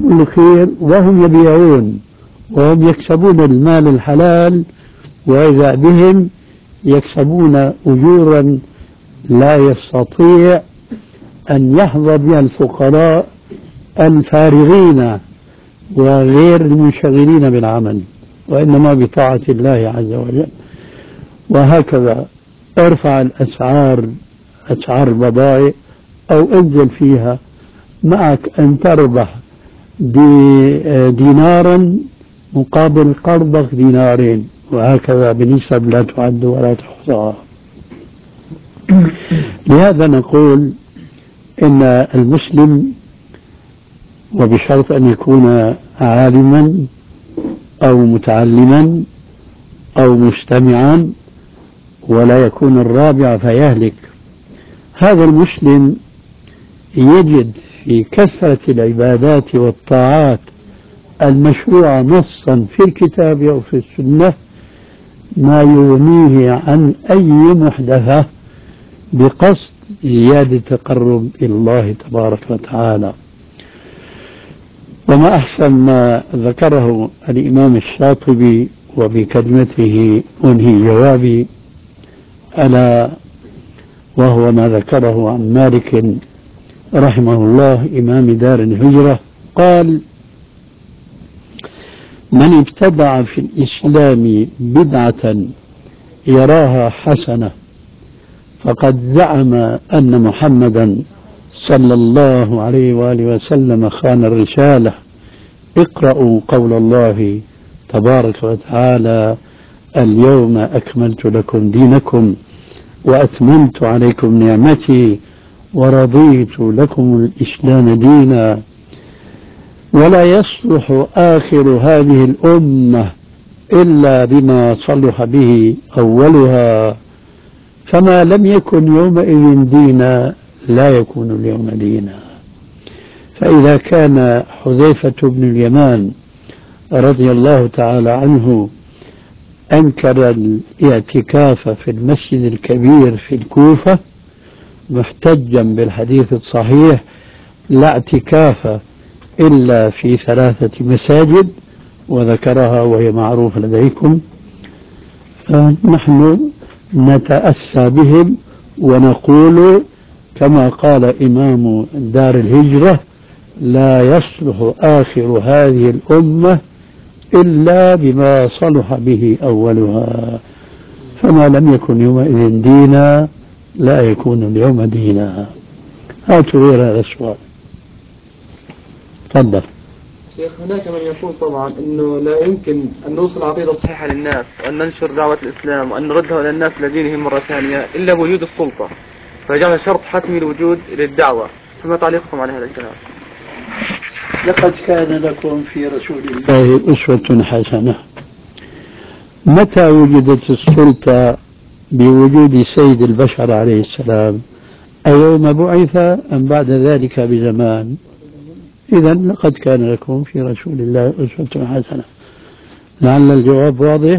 كل خير وهم يبيعون وهم يكسبون المال الحلال، وإذا بهم يكسبون أجورا لا يستطيع أن يحظى بها الفقراء الفارغين وغير المنشغلين بالعمل، وإنما بطاعة الله عز وجل. وهكذا ارفع الأسعار، أسعار البضائع، أو انزل فيها، معك أن تربح دينارا مقابل قرضك دينارين، وهكذا بنسب لا تعد ولا تحصى. لهذا نقول إن المسلم، وبشرط أن يكون عالما أو متعلما أو مستمعا، ولا يكون الرابع فيهلك، هذا المسلم يجد في كثرة العبادات والطاعات المشروعة نصا في الكتاب أو في السنة ما يغنيه عن أي محدثة بقصد زيادة التقرب إلى الله تبارك وتعالى. وما أحسن ما ذكره الإمام الشاطبي وبكلمته أنهي جوابي، ألا وهو ما ذكره عن مالك رحمه الله إمام دار الهجرة، قال: من ابتدع في الإسلام بدعة يراها حسنة فقد زعم أن محمدا صلى الله عليه وآله وسلم خان الرسالة. اقرأوا قول الله تبارك وتعالى: اليوم أكملت لكم دينكم وأتممت عليكم نعمتي ورضيت لكم الإسلام دينا. ولا يصلح آخر هذه الأمة إلا بما صلح به أولها، فما لم يكن يومئذ دينا لا يكون اليوم دينا. فإذا كان حذيفة بن اليمان رضي الله تعالى عنه أنكر الاعتكاف في المسجد الكبير في الكوفة محتجا بالحديث الصحيح: لا اعتكاف إلا في 3 مساجد، وذكرها وهي معروفة لديكم، فنحن نتأسى بهم ونقول كما قال إمام دار الهجرة: لا يصلح آخر هذه الأمة إلا بما صلح به أولها، فما لم يكن يومئذ دينا لا يكون اليوم دينا. هاتوا غير هذا السؤال. تفضل. شيخ، هناك من يقول طبعا أنه لا يمكن أن نوصل عقيدة صحيحة للناس وأن ننشر دعوة الإسلام وأن نردها إلى الناس لدينهم مرة ثانية إلا بوجود السلطة، فجعل شرط حتمي الوجود للدعوة. فما تعليقكم على هذا الكلام؟ لقد كان لكم في رسول الله أسوة حسنة. متى وجدت السلطة بوجود سيد البشر عليه السلام؟ أيوم بعث أم بعد ذلك بزمان؟ إذا لقد كان لكم في رسول الله أسوة حسنة. لعل الجواب واضح.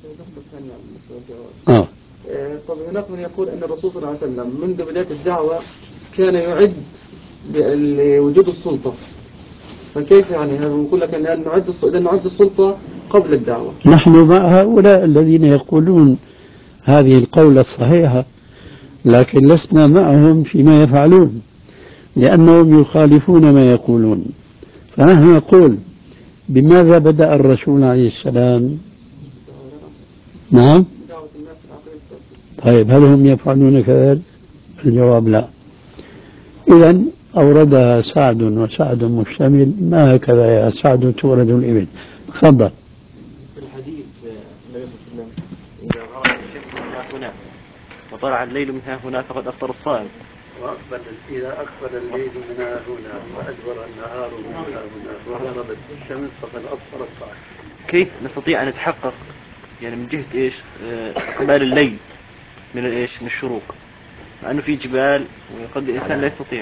طب هناك من يقول أن الرسول صلى الله عليه وسلم منذ بداية الدعوة كان يعد لوجود السلطة، فكيف يعني هذا؟ نقول لك أن نعد السلطة قبل الدعوة. نحن مع هؤلاء الذين يقولون هذه القولة الصحيحة، لكن لسنا معهم فيما يفعلون لأنهم يخالفون ما يقولون. فنحن نقول: بماذا بدأ الرسول عليه السلام؟ نعم. طيب هل هم يفعلون كذلك؟ الجواب لا. إذا أوردها سعد، وسعد مشتمل، ما هكذا يا سعد تورد الإبل. تفضل. في الحديث النبي صلى الله عليه وسلم: إذا غرب الشمس من ها هنا وطلع الليل من ها هنا فقد أفطر الصائم. إذا أقبل الليل من ها هنا وأدبر النهار من ها هنا وغربت الشمس فقد أفطر الصائم. كيف نستطيع أن نتحقق يعني من جهة إيش إقبال الليل من إيش من الشروق، مع أنه في جبال وقد الإنسان لا يستطيع؟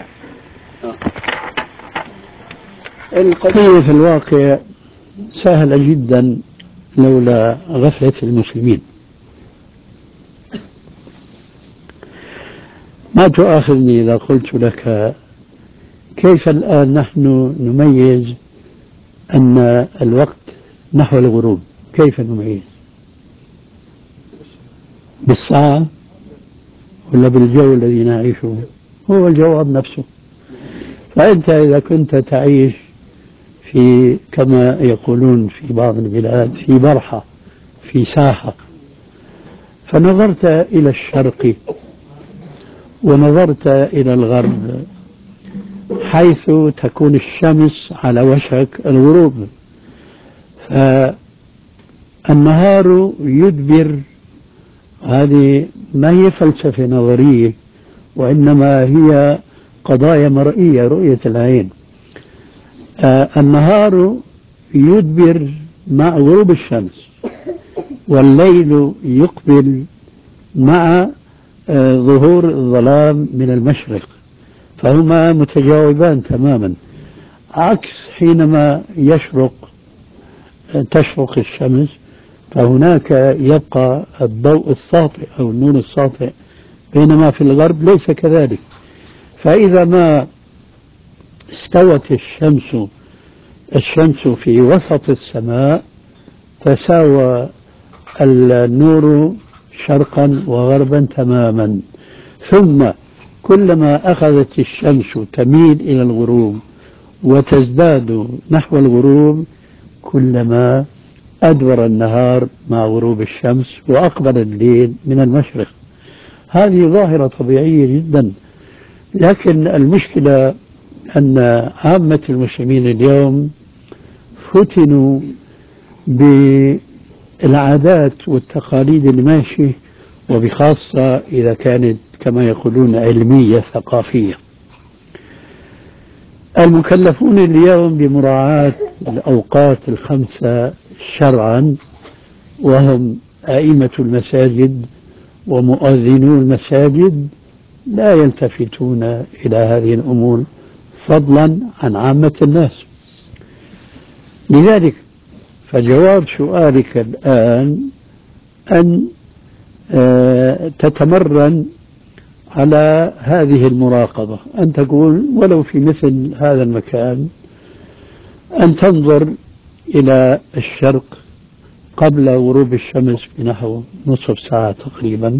القضية في الواقع سهلة جدا لولا غفلة المسلمين. ما تؤاخذني إذا قلت لك كيف الآن نحن نميز أن الوقت نحو الغروب كيف نميز؟ بالساعة ولا بالجو الذي نعيشه؟ هو الجواب نفسه. فأنت إذا كنت تعيش في كما يقولون في بعض البلاد في برحة في ساحة، فنظرت إلى الشرق ونظرت إلى الغرب حيث تكون الشمس على وشك الغروب، فالنهار يدبر. هذه ما هي فلسفة نظرية، وإنما هي قضايا مرئية، رؤية العين. النهار يدبر مع غروب الشمس، والليل يقبل مع ظهور الظلام من المشرق، فهما متجاوبان تماما. عكس حينما تشرق الشمس، فهناك يبقى الضوء الساطع أو النور الساطع، بينما في الغرب ليس كذلك. فإذا ما استوت الشمس في وسط السماء تساوى النور شرقا وغربا تماما. ثم كلما أخذت الشمس تميل إلى الغروب وتزداد نحو الغروب، كلما أدبر النهار مع غروب الشمس وأقبل الليل من المشرق. هذه ظاهرة طبيعية جدا، لكن المشكلة أن عامة المسلمين اليوم فتنوا بالعادات والتقاليد الماشية، وبخاصة إذا كانت كما يقولون علمية ثقافية. المكلفون اليوم بمراعاة الأوقات الخمسة شرعا، وهم أئمة المساجد ومؤذنو المساجد، لا يلتفتون إلى هذه الأمور فضلا عن عامة الناس. لذلك فجواب سؤالك الآن أن تتمرن على هذه المراقبة، أن تقول ولو في مثل هذا المكان أن تنظر إلى الشرق قبل غروب الشمس بنحو نصف ساعة تقريبا،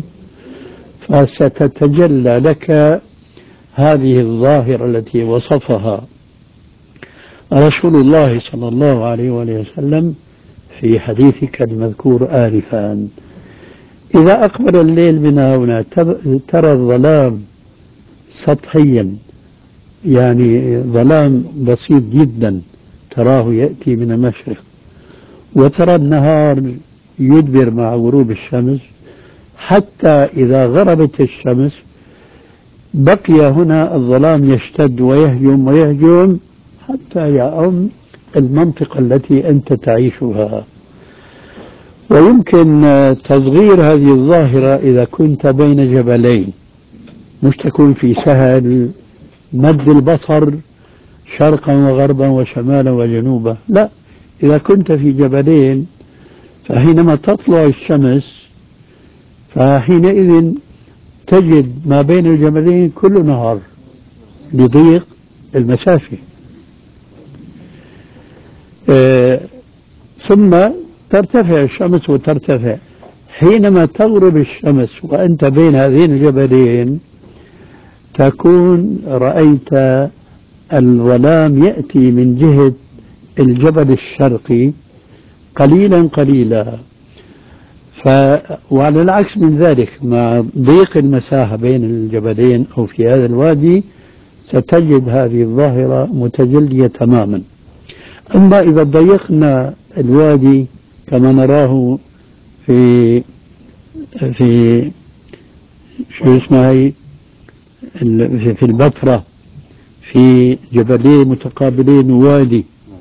فستتجلى لك هذه الظاهرة التي وصفها رسول الله صلى الله عليه وسلم في حديثك المذكور آنفا. إذا أقبل الليل من هنا ترى الظلام سطحيا، يعني ظلام بسيط جدا تراه يأتي من المشرق، وترى النهار يدبر مع غروب الشمس، حتى إذا غربت الشمس بقي هنا الظلام يشتد ويهجم حتى يعم المنطقة التي أنت تعيشها. ويمكن تصغير هذه الظاهرة إذا كنت بين جبلين، مش تكون في سهل مد البصر شرقا وغربا وشمالا وجنوبا، لا، إذا كنت في جبلين فحينما تطلع الشمس فحينئذ تجد ما بين الجبلين كله نهار لضيق المسافة. ثم ترتفع الشمس وترتفع. حينما تغرب الشمس وأنت بين هذين الجبلين تكون رأيت الظلام يأتي من جهة الجبل الشرقي قليلا قليلا. وعلى العكس من ذلك، مع ضيق المساحة بين الجبلين أو في هذا الوادي ستجد هذه الظاهرة متجلية تماما. أما إذا ضيقنا الوادي كما نراه في شو اسمها هي في البتراء، في جبلين متقابلين وادي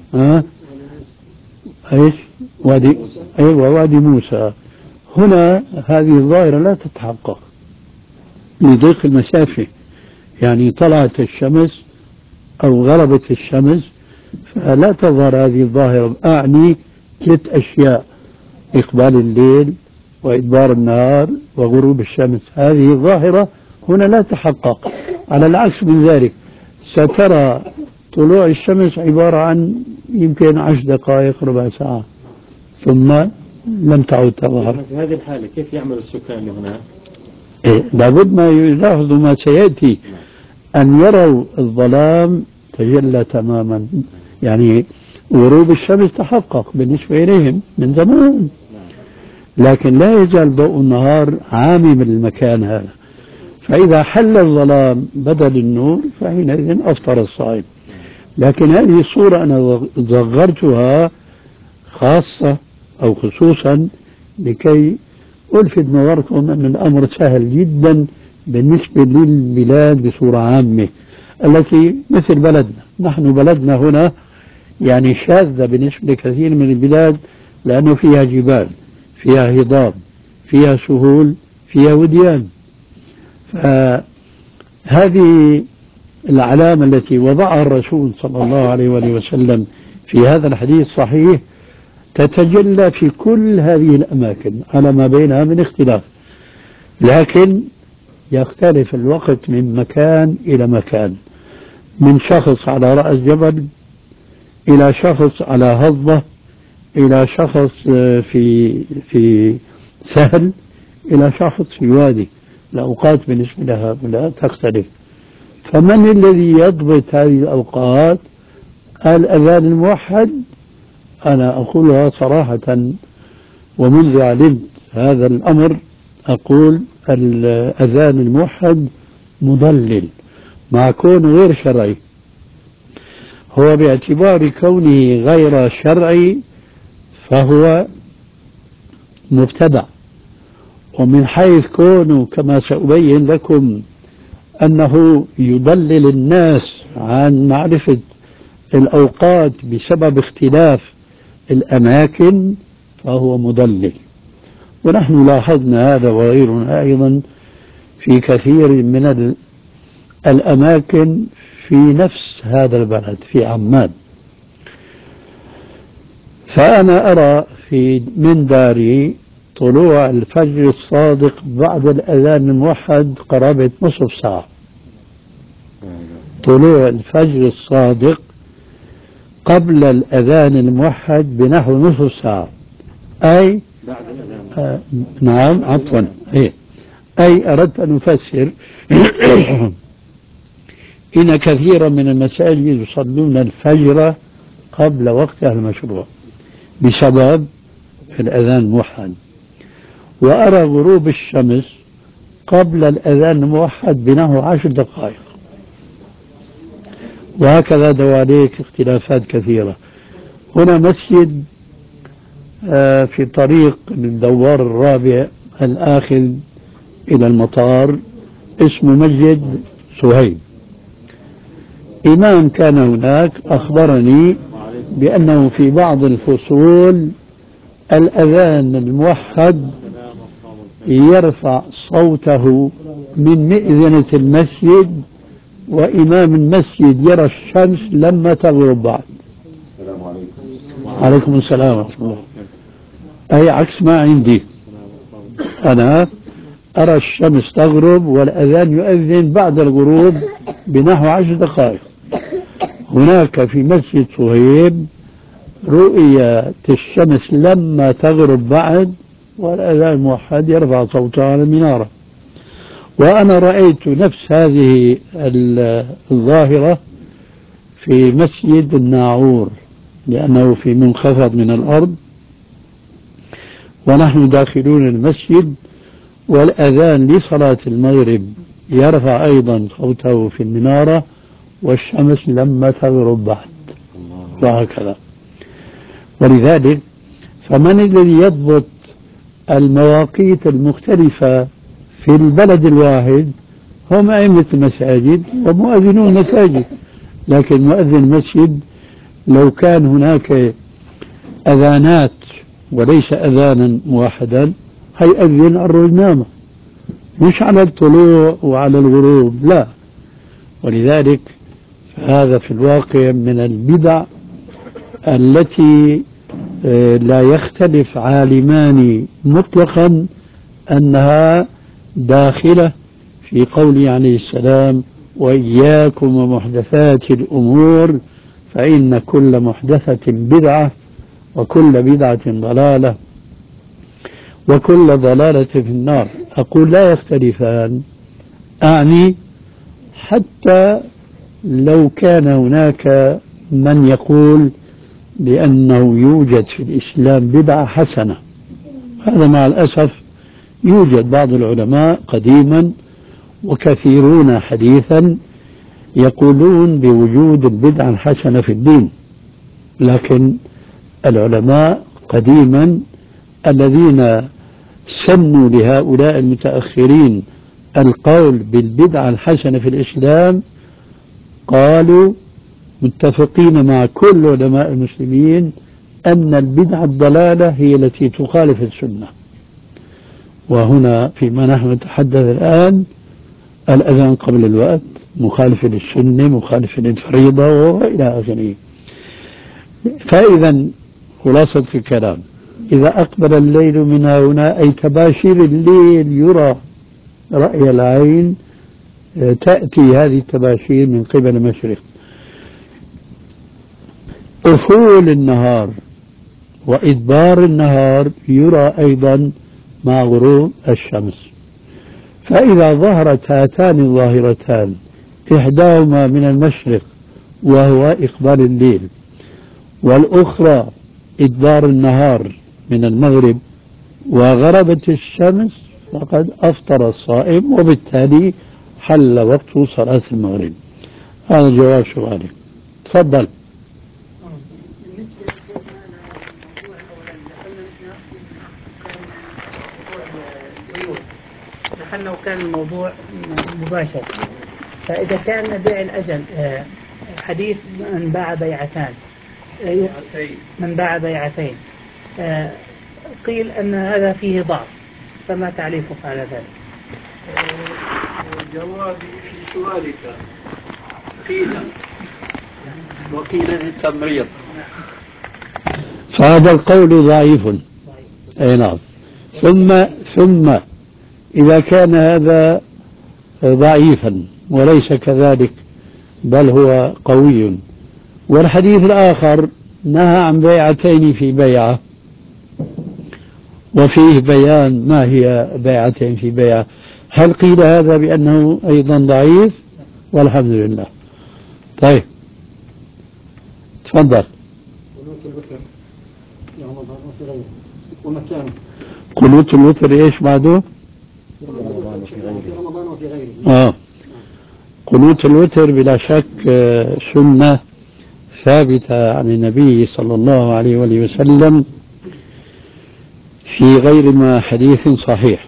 ايش وادي، ايوه وادي موسى. هنا هذه الظاهرة لا تتحقق لضيق المسافة، يعني طلعت الشمس أو غربت الشمس فلا تظهر هذه الظاهرة. أعني 3 أشياء: إقبال الليل وإدبار النهار وغروب الشمس. هذه الظاهرة هنا لا تحقق. على العكس من ذلك سترى طلوع الشمس عبارة عن يمكن 10 دقائق ربع ساعة ثم لم تعد تظهر. في هذه الحالة كيف يعمل السكان هنا؟ لابد ما يلاحظوا ما سيأتي، أن يروا الظلام تجلى تماما، يعني غروب الشمس تحقق بالنسبة إليهم من زمان، لكن لا يزال ضوء النهار عامم المكان هذا، فإذا حل الظلام بدل النور فحينئذ أفطر الصائم. لكن هذه الصورة أنا صغرتها خاصة أو خصوصا لكي ألفت نظركم أن الأمر سهل جدا بالنسبة للبلاد بصورة عامة التي مثل بلدنا. نحن بلدنا هنا يعني شاذة بالنسبة لكثير من البلاد، لأنه فيها جبال، فيها هضاب، فيها سهول، فيها وديان. فهذه العلامة التي وضعها الرسول صلى الله عليه وآله وسلم في هذا الحديث الصحيح تتجلى في كل هذه الأماكن على ما بينها من اختلاف، لكن يختلف الوقت من مكان إلى مكان، من شخص على رأس جبل إلى شخص على هضبة إلى شخص في سهل إلى شخص في وادي. الأوقات بالنسبة لهؤلاء تختلف. فمن الذي يضبط هذه الأوقات؟ الأذان الموحد. أنا أقولها صراحة ومنذ علمت هذا الأمر أقول الأذان الموحد مضلل مع كونه غير شرعي. هو باعتبار كونه غير شرعي فهو مبتدع، ومن حيث كونه كما سأبين لكم أنه يضلل الناس عن معرفة الأوقات بسبب اختلاف الأماكن فهو مضلل. ونحن لاحظنا هذا وغيرنا أيضا في كثير من الأماكن في نفس هذا البلد في عمان. فأنا أرى من داري طلوع الفجر الصادق بعد الأذان الموحد قرابة نصف ساعة. طلوع الفجر الصادق قبل الأذان الموحد بنحو نصف ساعة، أي نعم عفوا أي أردت أن أفسر إن كثيرا من المساجد يصلون الفجر قبل وقتها المشروع بسبب الأذان الموحد، وأرى غروب الشمس قبل الأذان الموحد بنحو 10 دقائق، وهكذا دواليك اختلافات كثيرة. هنا مسجد في طريق الدوار الرابع الآخذ إلى المطار اسمه مسجد سهيل. إمام كان هناك أخبرني بأنه في بعض الفصول الأذان الموحد يرفع صوته من مئذنة المسجد، وإمام المسجد يرى الشمس لما تغرب بعد. السلام عليكم. عليكم السلام ورحمة الله. أي عكس ما عندي، أنا أرى الشمس تغرب والأذان يؤذن بعد الغروب بنحو 10 دقائق. هناك في مسجد صهيب رؤية الشمس لما تغرب بعد، والأذان الموحد يرفع صوته على المنارة. وأنا رأيت نفس هذه الظاهرة في مسجد الناعور، لأنه في منخفض من الأرض ونحن داخلون المسجد، والأذان لصلاة المغرب يرفع أيضا صوته في المنارة والشمس لما تغرب بعد، وهكذا. ولذلك فمن الذي يضبط المواقيت المختلفة في البلد الواحد؟ هم أئمة المساجد ومؤذنون المساجد. لكن مؤذن المسجد لو كان هناك أذانات وليس أذانا موحدا هيأذن الرنامة، مش على الطلوع وعلى الغروب، لا. ولذلك هذا في الواقع من البدع التي لا يختلف عالمان مطلقا أنها داخلة في قوله عليه السلام: وإياكم ومحدثات الأمور فإن كل محدثة بدعة وكل بدعة ضلالة وكل ضلالة في النار. أقول لا يختلفان، أعني حتى لو كان هناك من يقول بأنه يوجد في الإسلام بدعة حسنة، هذا مع الأسف يوجد بعض العلماء قديما وكثيرون حديثا يقولون بوجود البدعة الحسنة في الدين، لكن العلماء قديما الذين سنوا لهؤلاء المتأخرين القول بالبدعة الحسنة في الإسلام قالوا متفقين مع كل علماء المسلمين أن البدعة الضلالة هي التي تخالف السنة. وهنا فيما نحن نتحدث الآن الأذان قبل الوقت مخالف للسنة، مخالف للفريضة وإلى آخره. فإذا خلاصة الكلام، إذا أقبل الليل من هنا أي تباشير الليل يرى رأي العين، تأتي هذه التباشير من قبل المشرق. أفول النهار وإدبار النهار يرى أيضا مع غروب الشمس. فإذا ظهرت هاتان الظاهرتان إحداهما من المشرق وهو إقبال الليل، والأخرى إدبار النهار من المغرب وغربت الشمس، فقد أفطر الصائم وبالتالي حل وقت صلاة المغرب. هذا جواب سؤالك. تفضل. دخلنا وكان الموضوع مباشر، فإذا كان بيع الأجل حديث من باع بيعتان، من باع بيعتين، قيل أن هذا فيه ضعف، فما تعليقك على ذلك؟ جوابي في سؤالك قيل وقيل للتمريض، فهذا القول ضعيف. أي نعم. ثم إذا كان هذا ضعيفا وليس كذلك بل هو قوي، والحديث الآخر نهى عن بيعتين في بيعة وفيه بيان ما هي بيعتين في بيعة، هل قيل هذا بأنه أيضا ضعيف؟ والحمد لله. طيب تفضل. قنوت الوتر ايش بعده؟ في رمضان وفي غيره. قنوت الوتر بلا شك سنة ثابتة عن النبي صلى الله عليه وآله وسلم في غير ما حديث صحيح.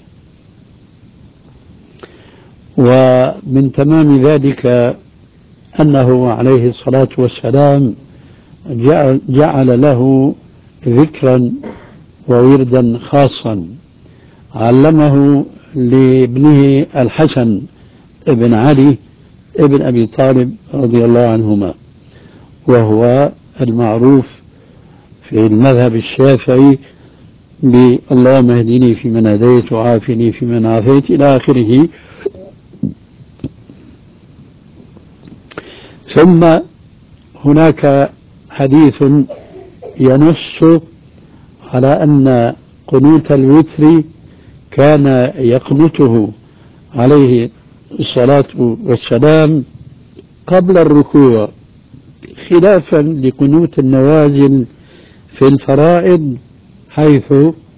ومن تمام ذلك أنه عليه الصلاة والسلام جعل له ذكرا ووردا خاصا علمه لابنه الحسن ابن علي ابن أبي طالب رضي الله عنهما، وهو المعروف في المذهب الشافعي اللهم اهدني فيمن هديت وعافني فيمن عافيت إلى آخره. ثم هناك حديث ينص على أن قنوت الوتر كان يقنته عليه الصلاة والسلام قبل الركوع، خلافا لقنوت النوازل في الفرائض، حيث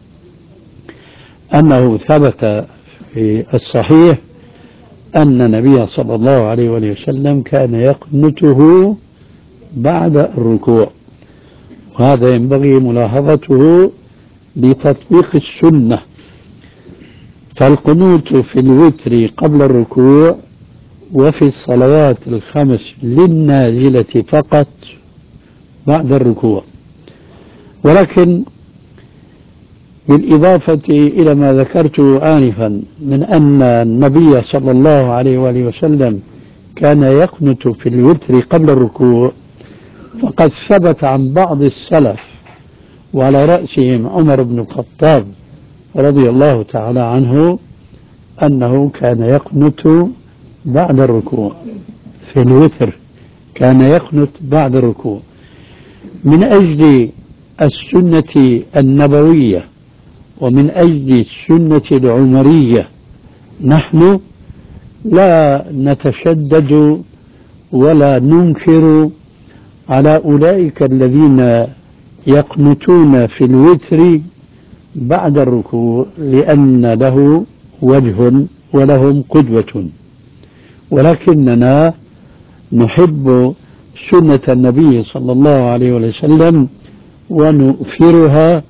أنه ثبت في الصحيح أن النبي صلى الله عليه وسلم كان يقنته بعد الركوع، وهذا ينبغي ملاحظته لتطبيق السنة. فالقنوت في الوتر قبل الركوع وفي الصلوات الخمس للنازلة فقط بعد الركوع. ولكن بالإضافة إلى ما ذكرته آنفا من أن النبي صلى الله عليه وآله وسلم كان يقنت في الوتر قبل الركوع، فقد ثبت عن بعض السلف وعلى رأسهم عمر بن الخطاب رضي الله تعالى عنه أنه كان يقنت بعد الركوع في الوتر، كان يقنت بعد الركوع. من أجل السنة النبوية ومن أجل السنة العمرية نحن لا نتشدد ولا ننكر على أولئك الذين يقنتون في الوتر بعد الركوع لأن له وجه ولهم قدوة، ولكننا نحب سنة النبي صلى الله عليه وسلم ونؤثرها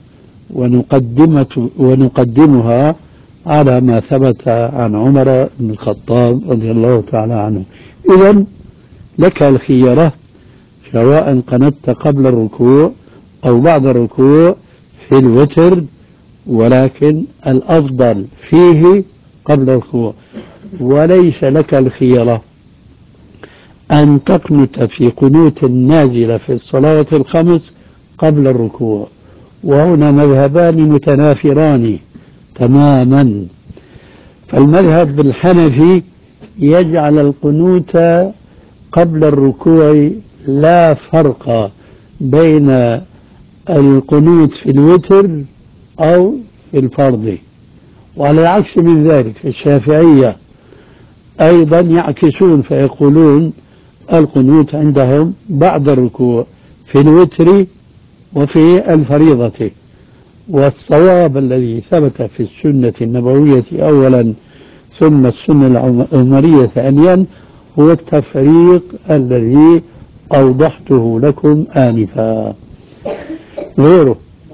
ونقدمها على ما ثبت عن عمر بن الخطاب رضي الله تعالى عنه. إذن لك الخيرة سواء قنت قبل الركوع أو بعد الركوع في الوتر، ولكن الأفضل فيه قبل الركوع. وليس لك الخيرة أن تقنت في قنوت النازلة في الصلاة الخمس قبل الركوع، وهنا مذهبان متنافران تماما. فالمذهب الحنفي يجعل القنوت قبل الركوع لا فرق بين القنوت في الوتر أو في الفرض، وعلى العكس من ذلك الشافعية أيضا يعكسون فيقولون القنوت عندهم بعد الركوع في الوتر وفي الفريضة. والصواب الذي ثبت في السنة النبوية أولا ثم السنة العمرية ثانيا هو التفريق الذي أوضحته لكم آنفا. غيره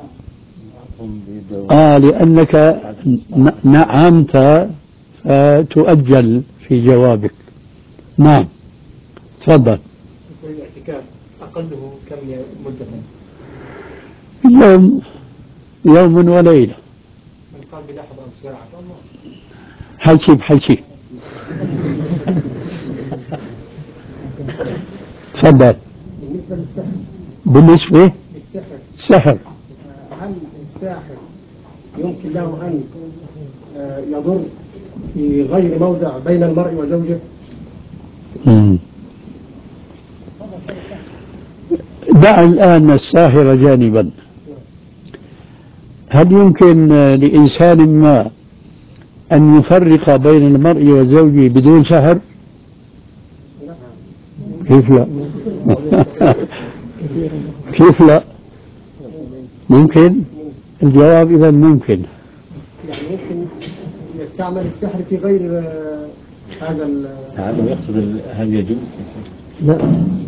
لأنك نعمت فتؤجل في جوابك. نعم تفضل. الاعتكاف أقله كم مدة؟ يوم وليلة. من قال بلحظة أو ساعة حلشي تفضل. بالنسبة للسحر. بالنسبة للسحر هل الساحر يمكن له أن يضر في غير موضع بين المرء وزوجه؟ دع الآن الساحر جانبا. هل يمكن لإنسان ما أن يفرق بين المرء وزوجه بدون سحر؟ كيف لا؟ كيف لا؟ ممكن. الجواب إذا ممكن. يعني ممكن يستعمل السحر في غير هذا هذا يقصد هل يجوز؟ لا.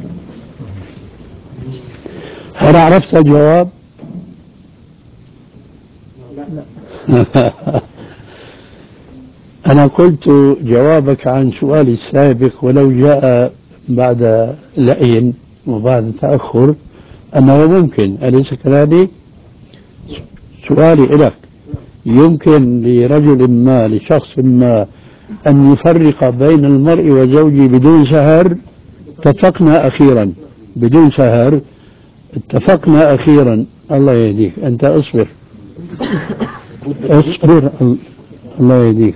هل عرفت الجواب؟ لا. أنا قلت جوابك عن سؤالي السابق ولو جاء بعد لأي وبعد تأخر أنه ممكن، أليس كذلك؟ سؤالي لك يمكن لرجل ما لشخص ما أن يفرق بين المرء وزوجه بدون سهر؟ اتفقنا أخيرا بدون سهر، اتفقنا أخيرا. الله يهديك، أنت اصبر اصبر الله يهديك.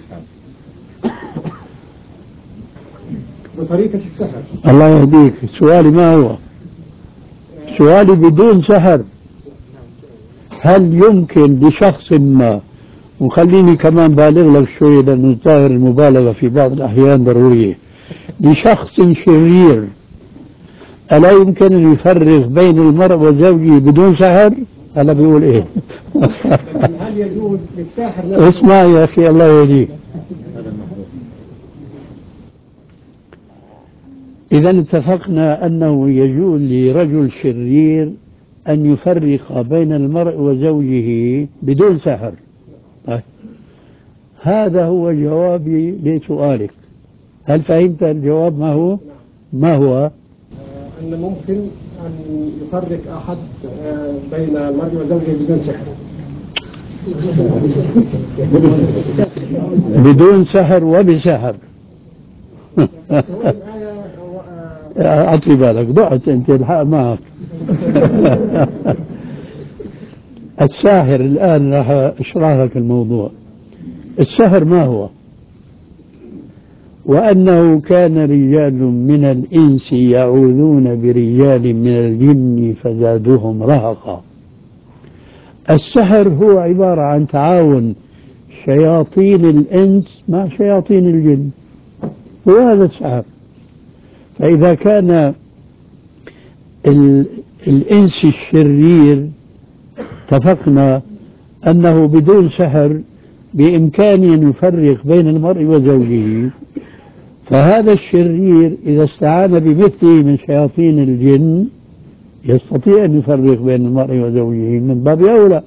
بطريقة السحر. الله يهديك. سؤالي ما هو؟ سؤالي بدون سحر هل يمكن لشخص ما، وخليني كمان بالغ لك شوية لأنه ظاهر المبالغة في بعض الأحيان ضرورية، لشخص شرير ألا يمكن أن يفرق بين المرء وزوجه بدون سحر؟ ألا بيقول إيه؟ هل يجوز للساحر اسمع يا أخي الله يهديك. إذا اتفقنا أنه يجوز لرجل شرير أن يفرق بين المرء وزوجه بدون سحر. هذا هو جوابي لسؤالك. هل فهمت الجواب ما هو؟ ما هو؟ أن ممكن أن يفرق أحد بين المرء وزوجه بدون سحر. بدون سحر وبسحر. أعطي بالك ضعت أنت الحق معك. الساحر الآن راح أشرح لك الموضوع. السحر ما هو؟ وأنه كان رجال من الإنس يعوذون برجال من الجن فزادوهم رهقا. السحر هو عبارة عن تعاون شياطين الإنس مع شياطين الجن، وهذا السحر. فإذا كان الإنس الشرير اتفقنا أنه بدون سحر بإمكانه أن يفرق بين المرء وزوجه، فهذا الشرير إذا استعان بمثله من شياطين الجن يستطيع أن يفرق بين المرء وزوجه من باب أولى.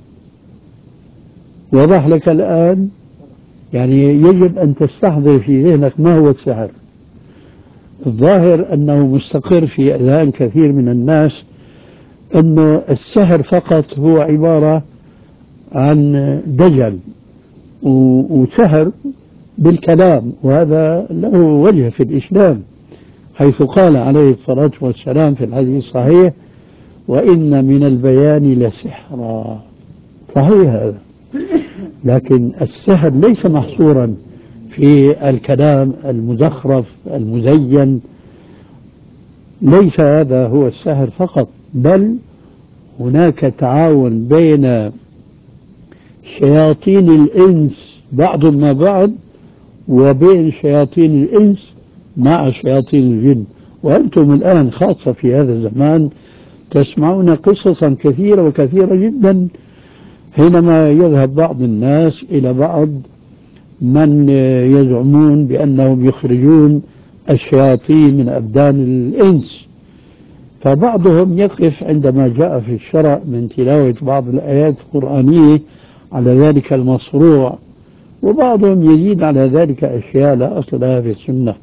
وضح لك الآن؟ يعني يجب أن تستحضر في ذهنك ما هو السحر. الظاهر أنه مستقر في أذهان كثير من الناس أنه السحر فقط هو عبارة عن دجل وسحر بالكلام، وهذا له وجه في الإسلام، حيث قال عليه الصلاة والسلام في الحديث الصحيح: وإن من البيان لسحرا. صحيح هذا، لكن السحر ليس محصورا في الكلام المزخرف المزين، ليس هذا هو السحر فقط، بل هناك تعاون بين شياطين الإنس بعضهم مع بعض وبين شياطين الإنس مع شياطين الجن. وأنتم الآن خاصة في هذا الزمان تسمعون قصصا كثيرة وكثيرة جدا، حينما يذهب بعض الناس إلى بعض من يزعمون بأنهم يخرجون الشياطين من أبدان الإنس، فبعضهم يقف عندما جاء في الشرع من تلاوة بعض الآيات القرآنية على ذلك المصروع، وبعضهم يزيد على ذلك أشياء لا أصل لها في السنة.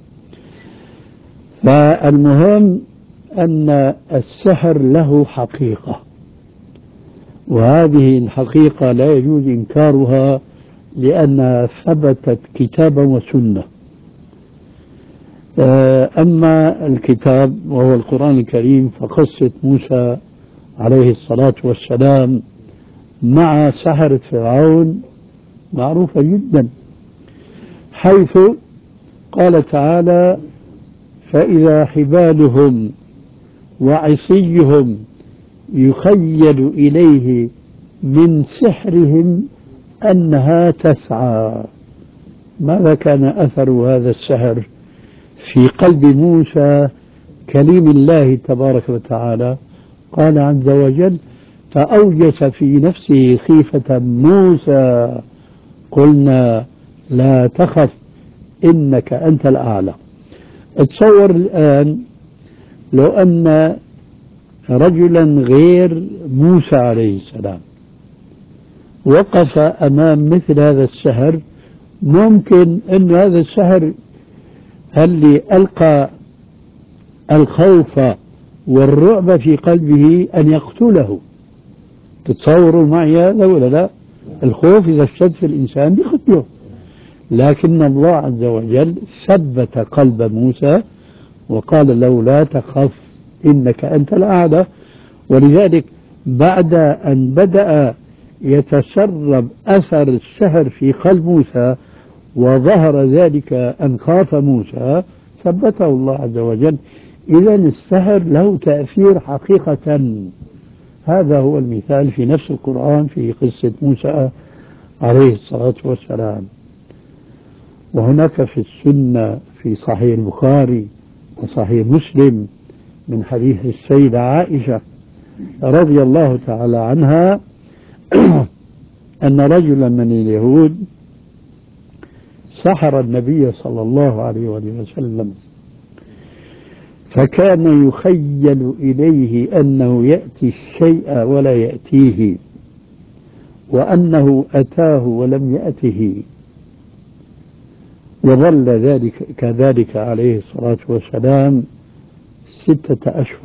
فالمهم أن السحر له حقيقة، وهذه الحقيقة لا يجوز إنكارها لأنها ثبتت كتابا وسنة. أما الكتاب وهو القرآن الكريم فقصة موسى عليه الصلاة والسلام مع سحرة فرعون معروفة جدا، حيث قال تعالى: فإذا حبالهم وعصيهم يخيل إليه من سحرهم أنها تسعى. ماذا كان أثر هذا السحر في قلب موسى كليم الله تبارك وتعالى؟ قال عز وجل: فأوجس في نفسه خيفة موسى قلنا لا تخف إنك أنت الأعلى. تصور الآن لو أن رجلا غير موسى عليه السلام وقف أمام مثل هذا السحر، ممكن أن هذا السحر اللي ألقى الخوف والرعب في قلبه أن يقتله. تتصوروا معي هذا ولا لا؟ الخوف إذا اشتد في الإنسان بيقتله، لكن الله عز وجل ثبت قلب موسى وقال له لا تخف إنك أنت الأعلى. ولذلك بعد أن بدأ يتسرب أثر السحر في قلب موسى وظهر ذلك أن خاف موسى ثبته الله عز وجل. إذا السحر له تأثير حقيقة. هذا هو المثال في نفس القرآن في قصة موسى عليه الصلاة والسلام. وهناك في السنة في صحيح البخاري وصحيح مسلم من حديث السيدة عائشة رضي الله تعالى عنها أن رجلا من اليهود سحر النبي صلى الله عليه وسلم، فكان يخيل إليه أنه يأتي الشيء ولا يأتيه، وأنه أتاه ولم يأته، وظل ذلك كذلك عليه الصلاة والسلام 6 أشهر.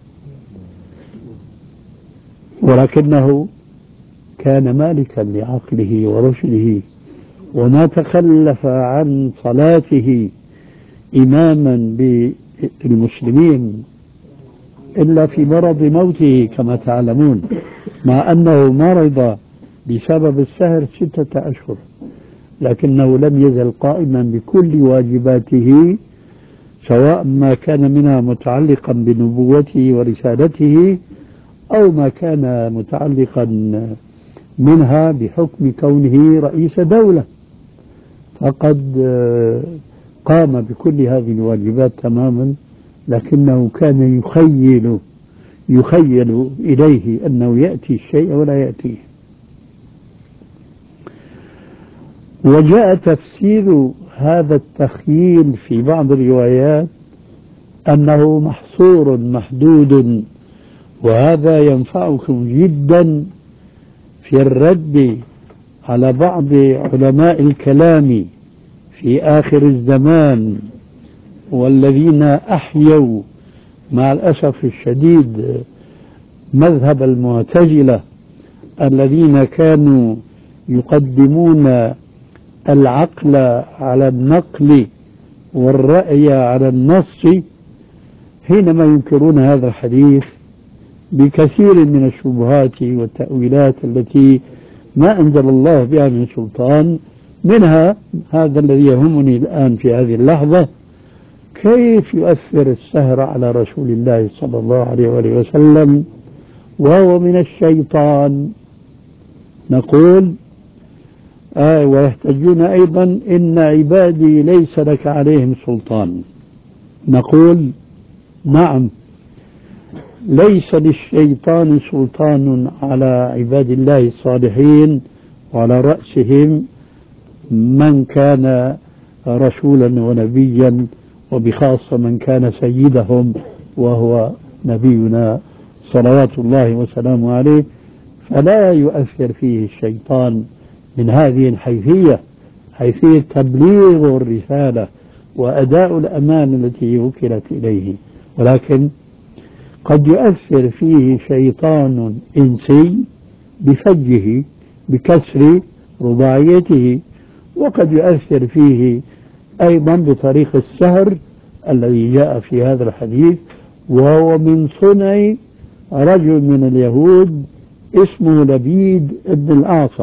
ولكنه كان مالكا لعقله ورشده، وما تخلف عن صلاته إماما بالمسلمين إلا في مرض موته كما تعلمون، مع أنه مرض بسبب السهر 6 أشهر. لكنه لم يزل قائما بكل واجباته، سواء ما كان منها متعلقا بنبوته ورسالته أو ما كان متعلقا منها بحكم كونه رئيس دولة، فقد قام بكل هذه الواجبات تماما، لكنه كان يخيل إليه أنه يأتي الشيء ولا يأتيه. وجاء تفسير هذا التخييل في بعض الروايات أنه محصور محدود، وهذا ينفعكم جدا في الرد على بعض علماء الكلام في آخر الزمان، والذين أحيوا مع الأسف الشديد مذهب المعتزلة الذين كانوا يقدمون العقل على النقل والرأي على النص، حينما ينكرون هذا الحديث بكثير من الشبهات والتأويلات التي ما أنزل الله بها من سلطان. منها هذا الذي يهمني الآن في هذه اللحظة: كيف يؤثر السهر على رسول الله صلى الله عليه وآله وسلم وهو من الشيطان؟ نقول ويحتجون أيضا إن عبادي ليس لك عليهم سلطان. نقول نعم، ليس للشيطان سلطان على عباد الله الصالحين، وعلى رأسهم من كان رسولا ونبيا، وبخاصة من كان سيدهم وهو نبينا صلوات الله وسلامه عليه، فلا يؤثر فيه الشيطان من هذه الحيثية، حيثية تبليغ الرسالة وأداء الأمانة التي وكلت إليه. ولكن قد يؤثر فيه شيطان إنسي بفجه بكسر رباعيته، وقد يؤثر فيه أيضا بطريق السهر الذي جاء في هذا الحديث، وهو من صنع رجل من اليهود اسمه لبيد بن الأعصم.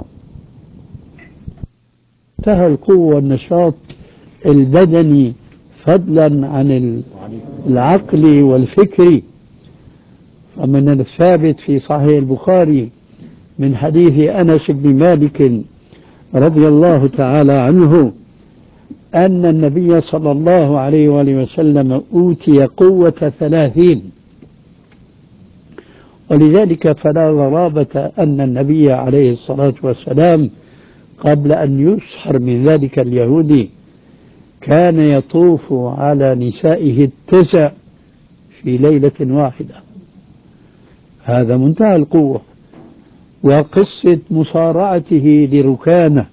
انتهى القوة والنشاط البدني فضلا عن العقل والفكر. ومن الثابت في صحيح البخاري من حديث أنس بن مالك رضي الله تعالى عنه أن النبي صلى الله عليه وآله وسلم أوتي قوة 30، ولذلك فلا غرابة أن النبي عليه الصلاة والسلام قبل أن يسحر من ذلك اليهودي كان يطوف على نسائه 9 في ليلة واحدة. هذا منتهى القوة. وقصة مصارعته لركانة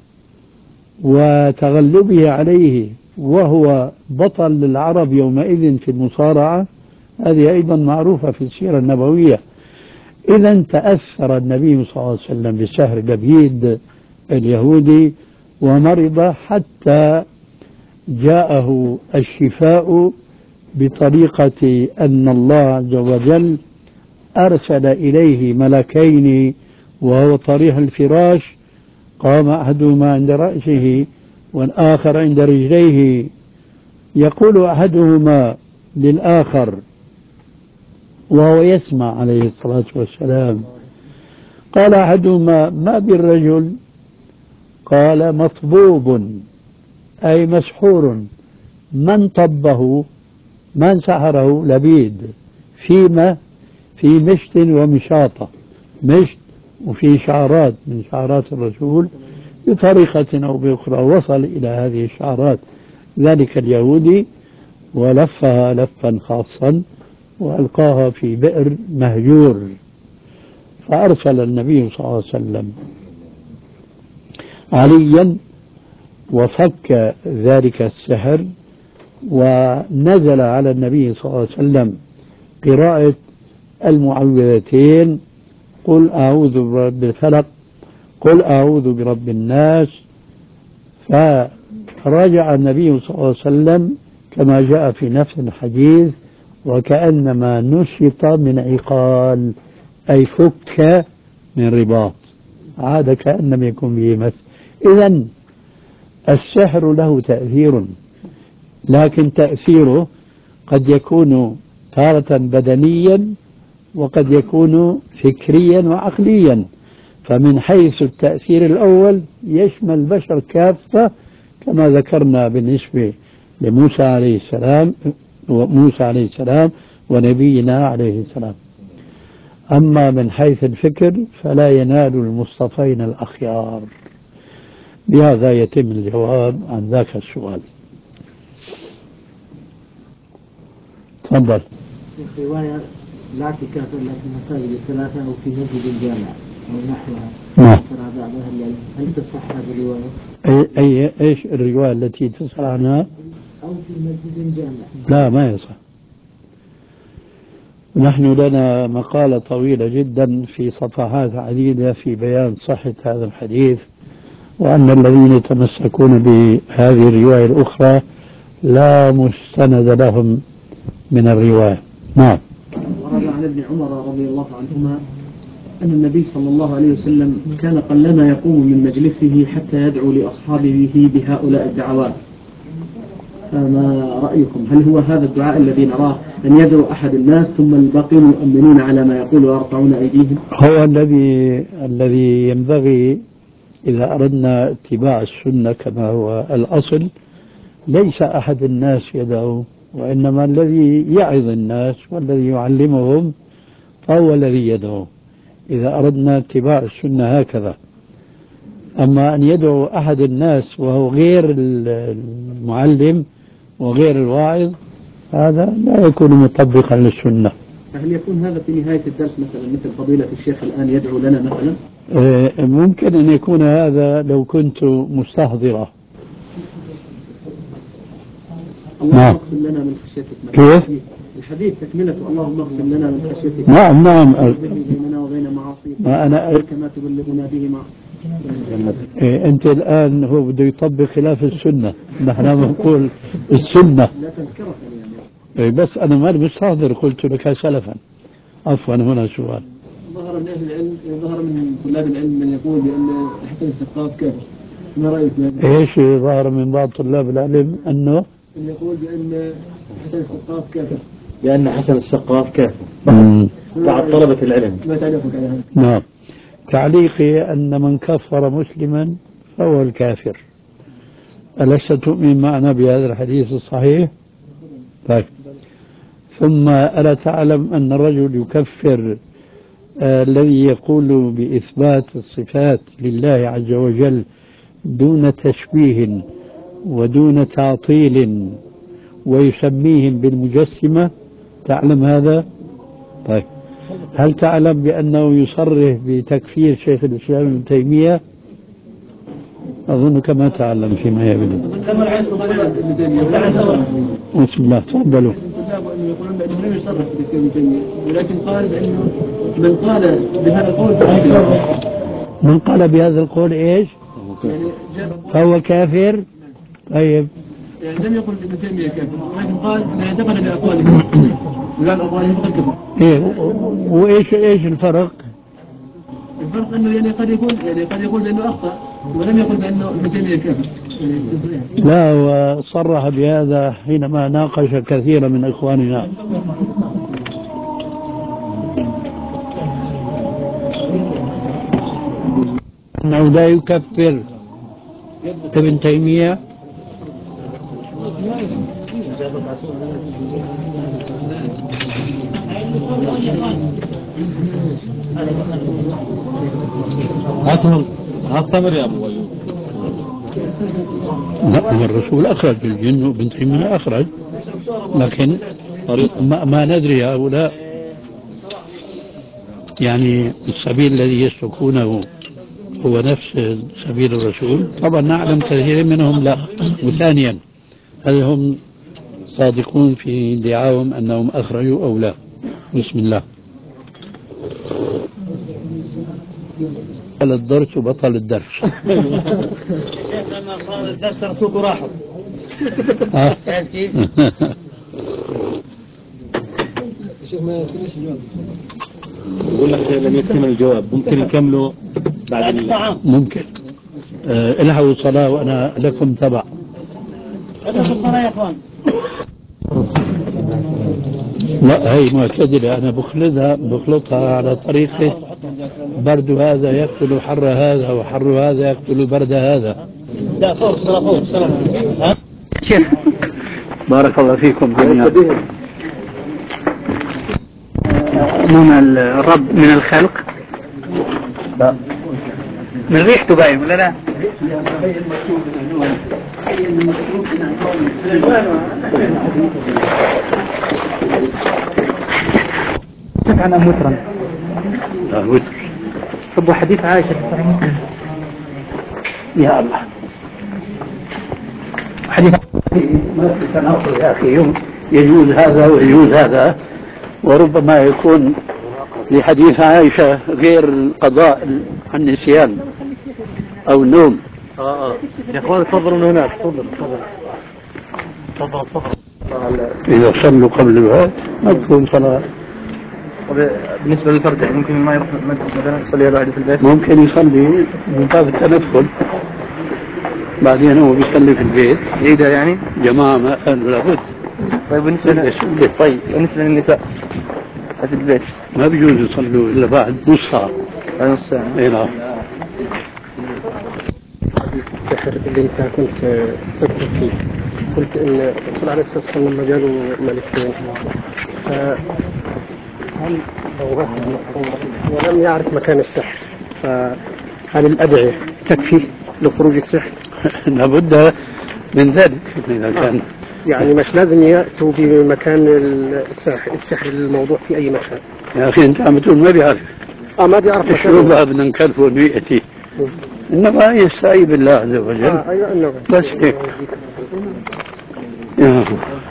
وتغلبه عليه وهو بطل للعرب يومئذ في المصارعة، هذه أيضا معروفة في السيرة النبوية. إذا تأثر النبي صلى الله عليه وسلم بسهر لبيد اليهودي ومرض حتى جاءه الشفاء بطريقة أن الله عز وجل أرسل إليه ملكين وهو طريح الفراش، قام أحدهما عند رأسه والآخر عند رجليه، يقول أحدهما للآخر وهو يسمع عليه الصلاة والسلام، قال أحدهما: ما بالرجل؟ قال: مطبوب، أي مسحور. من طبه؟ من سحره؟ لبيد. فيما؟ في مشط ومشاطة، مشط وفي شعرات من شعرات الرسول بطريقة أو بأخرى، وصل إلى هذه الشعرات ذلك اليهودي ولفها لفا خاصا وألقاها في بئر مهجور. فأرسل النبي صلى الله عليه وسلم عليا وفك ذلك السحر، ونزل على النبي صلى الله عليه وسلم قراءة المعوذتين: قل أعوذ برب الفلق، قل أعوذ برب الناس. فرجع النبي صلى الله عليه وسلم كما جاء في نفس الحديث وكأنما نشط من عقال، أي فك من رباط، عاد كأن لم يكن به مس. إذن السحر له تأثير، لكن تأثيره قد يكون تارة بدنيا وقد يكون فكريا وعقليا. فمن حيث التأثير الأول يشمل البشر كافة كما ذكرنا بالنسبة لموسى عليه السلام ونبينا عليه السلام. أما من حيث الفكر فلا ينال المصطفين الأخيار. بهذا يتم الجواب عن ذاك السؤال. تفضل. في رواية لا اعتكاف إلا في المساجد الثلاثة أو في مسجد الجامع أو نحوها. نعم. بعض أهل العلم، هل تصح هذه الرواية؟ ايش الرواية التي تسأل عنها؟ أو في مسجد جامع. لا، ما يصح. نحن لنا مقالة طويلة جدا في صفحات عديدة في بيان صحة هذا الحديث، وأن الذين يتمسكون بهذه الرواية الأخرى لا مستند لهم من الرواية. نعم. ورد عن ابن عمر رضي الله عنهما أن النبي صلى الله عليه وسلم كان قلما يقوم من مجلسه حتى يدعو لأصحابه بهؤلاء الدعوات. فما رأيكم؟ هل هو هذا الدعاء الذي نراه أن يدعو أحد الناس ثم الباقين يؤمنون على ما يقول ويرفعون أيديهم؟ هو الذي ينبغي إذا أردنا اتباع السنة كما هو الأصل، ليس أحد الناس يدعو، وإنما الذي يعظ الناس والذي يعلمهم فهو الذي يدعو. إذا أردنا اتباع السنة هكذا. أما أن يدعو أحد الناس وهو غير المعلم وغير الواعظ، هذا لا يكون مطبقا للسنة. فهل يكون هذا في نهاية الدرس مثلا مثل فضيلة الشيخ الآن يدعو لنا مثلا؟ ممكن أن يكون هذا لو كنت مستحضرة. اللهم اغفر لنا من خشيتك. كيف؟ الحديث تكملة اللهم اغفر لنا من خشيتك. نعم. بيننا وبين معاصيك. ما أنا كما تبلغنا به أنت الآن هو بده يطبق خلاف السنة، نحن نقول السنة. لا تذكرة يعني. بس أنا ما مستحضر، قلت لك سلفا. عفوا، هنا سؤال. ظهر من أهل العلم، ظهر من طلاب العلم من يقول بأن حسن السقاف كافر. ما رأيك بهذا؟ إيش ظهر من بعض طلاب العلم أنه من يقول بأن حسن السقاف كافر. لأن حسن السقاف كافر بعض طلبة العلم. ما تعليقك على هذا؟ نعم. تعليقي أن من كفر مسلما فهو الكافر. ألست تؤمن معنا بهذا الحديث الصحيح؟ طيب. ثم ألا تعلم أن الرجل يكفر الذي يقول بإثبات الصفات لله عز وجل دون تشبيه ودون تعطيل ويسميهم بالمجسمة؟ تعلم هذا؟ طيب. هل تعلم بأنه يصرح بتكفير شيخ الإسلام ابن تيمية؟ أظنك ما تعلم فيما يبدو. بسم الله، تفضلوا. يقولون بأنه لم يصرح بتكفير ابن تيمية، ولكن قال بأنه من قال بهذا القول من قال بهذا القول إيش؟ فهو كافر. طيب. يعني لم يقل ابن تيمية كافر، ولكن قال أن اعتقد بأقواله وقال أقواله فقد كفر. وإيش الفرق؟ الفرق أنه يعني قد يقول بأنه أخطأ ولم يقل بأنه ابن تيمية كافر. لا، وصرح بهذا حينما ناقش كثيرا من إخواننا. أنه لا يكفر ابن تيمية. هات تمر يا ابو ايوب. لا، الرسول أخرج الجن وابن تيمية أخرج، لكن ما ندري هؤلاء يعني السبيل الذي يسلكونه هو نفس سبيل الرسول. طبعا نعلم كثير منهم لا. وثانيا، هل هم صادقون في ادعاهم أنهم أخرجوا أو لا؟ بسم الله. بطل الدرس وبطل الدرس. شيخ لما صار الدرس تركوك وراحوا. يقول لك لم يكتمل الجواب، ممكن نكمله بعد ممكن. الحقوا الصلاة وأنا لكم تبع. الصلاة يا اخوان. لا هي معتدلة، أنا بخلطها على طريقة برد هذا يقتل حر هذا وحر هذا يقتل برد هذا. لا فوق الصلاة فوق الصلاة. شيخ بارك الله فيكم جميعا. عموم الرب من الخلق لا من ريحته باين ولا لا؟ عن أم وترا. لا وتر. طب وحديث عائشة في صحيح مسلم. يا الله حديث ما في تناقض يا أخي، يجوز هذا ويجوز هذا، وربما يكون لحديث عائشة غير القضاء عن النسيان أو النوم. يا اخوان تفضلوا من هناك. تفضل. إذا صلوا قبل الوقت ما تكون صلاة. بالنسبه للفرد يعني ممكن ما يروح المسجد مثلا يصلي لوحده في البيت. ممكن يصلي من باب التنفل، بعدين هو بيصلي في البيت عيدها يعني. جماعة ما قالوا لابد. طيب بالنسبه للنساء في البيت ما بيجوز يصلوا إلا بعد نص ساعة. نص ساعه. إيه نعم. السحر اللي انت كنت تفكر فيه، قلت ان الرسول عليه الصلاه والسلام لما جاله ملكين، هل لو واحد مسحور ولم يعرف مكان السحر، فهل الادعيه تكفي لخروج السحر؟ لابد من ذلك إذا كان يعني مش لازم ياتوا بمكان السحر الموضوع في اي مكان. يا أخي أنت عم بتقول ما بيعرف. ما بيعرف شو مكان. بقى بدنا نكلفه إنه يأتي، إنما يستعين بالله عز وجل. ايوه انه بس هيك. يا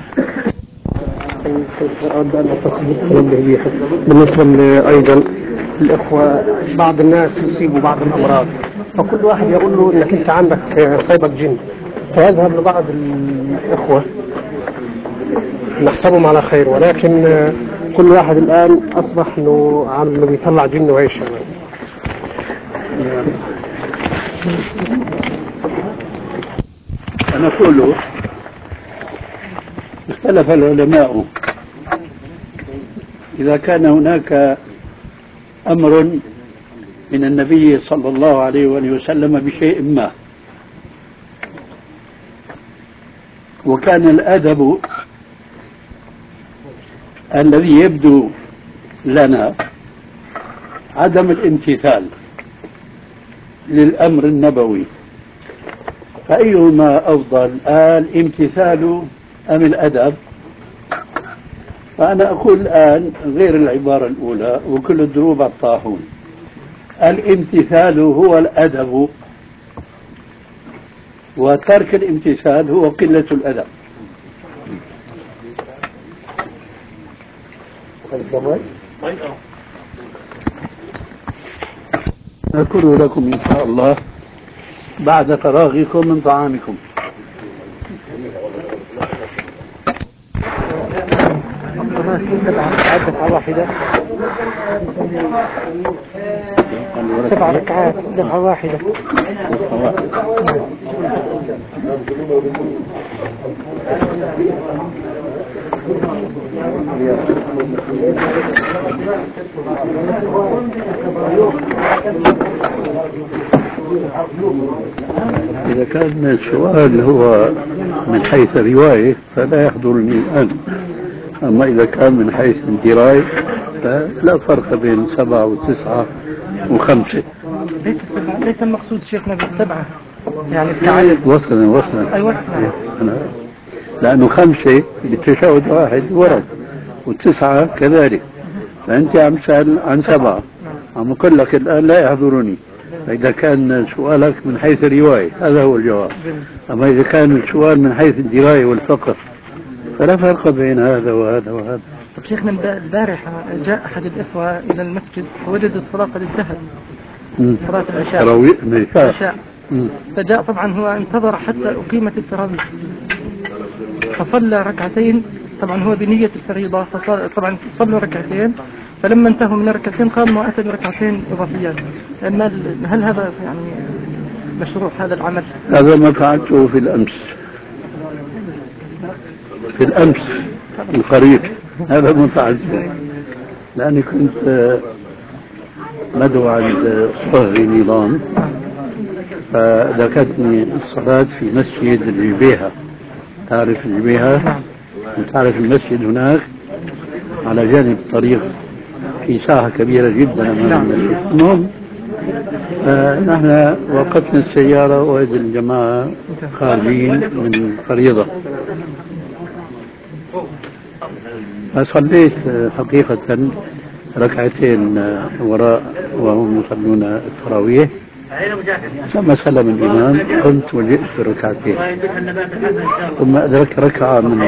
كنت أود أن أنبه بالنسبة أيضا الإخوة، بعض الناس يصيبوا بعض الأمراض، فكل واحد يقول له إنك أنت عندك صيبك جن، فيذهب لبعض الإخوة نحسبهم على خير، ولكن كل واحد الآن أصبح إنه عامل بيطلع جن ويشهد. أنا أقول اختلف العلماء إذا كان هناك أمر من النبي صلى الله عليه وآله وسلم بشيء ما، وكان الأدب الذي يبدو لنا عدم الامتثال للأمر النبوي، فأيهما أفضل، الامتثال أم الأدب؟ فأنا أقول الآن غير العبارة الأولى وكل الدروب على الطاحون. الامتثال هو الأدب، وترك الامتثال هو قلة الأدب. أذكر لكم إن شاء الله بعد فراغكم من طعامكم. الصلاة 7 ركعات دفعة واحدة. 7 ركعات دفعة واحدة. إذا كان السؤال هو من حيث الرواية فلا يحضرني الآن، أما إذا كان من حيث الدراية فلا فرق بين 7 و9 و5. ليس المقصود شيخنا بالسبعة يعني كعدد. وصلا أيوة. لأنه 5 بالتشهد واحد ورد و9 كذلك، فأنت عم تسأل عن 7. عم أقول لك الآن لا يحضرني. فإذا كان سؤالك من حيث الرواية هذا هو الجواب، أما إذا كان السؤال من حيث الدراية والفقه فلا فرق بين هذا وهذا وهذا. طب شيخنا البارحة جاء أحد الإخوة إلى المسجد فوجد الصلاة قد انتهت، صلاة العشاء. فجاء طبعا هو انتظر حتى أقيمت التراويح فصلى ركعتين، طبعا هو بنية الفريضة، طبعا صلوا ركعتين، فلما انتهوا من الركعتين قام وأتى بركعتين إضافيات. هل هذا يعني مشروع هذا العمل؟ هذا ما فعلته في الأمس، في الأمس القريب، هذا ما فعلته، لأني كنت مدعو عند صهري نظام، فذكرتني الصلاة في مسجد الجبيهة. تعرف الجبيهة؟ تعرف المسجد هناك على جانب الطريق في ساحة كبيرة جدا أمام المسجد. المهم نحن وقفنا السيارة وإذ الجماعة خارجين من الفريضة، فصليت حقيقة ركعتين وراء وهم يصلون التراويح. لما سلم الإمام قمت وجئت بركعتين، ثم أدركت ركعة من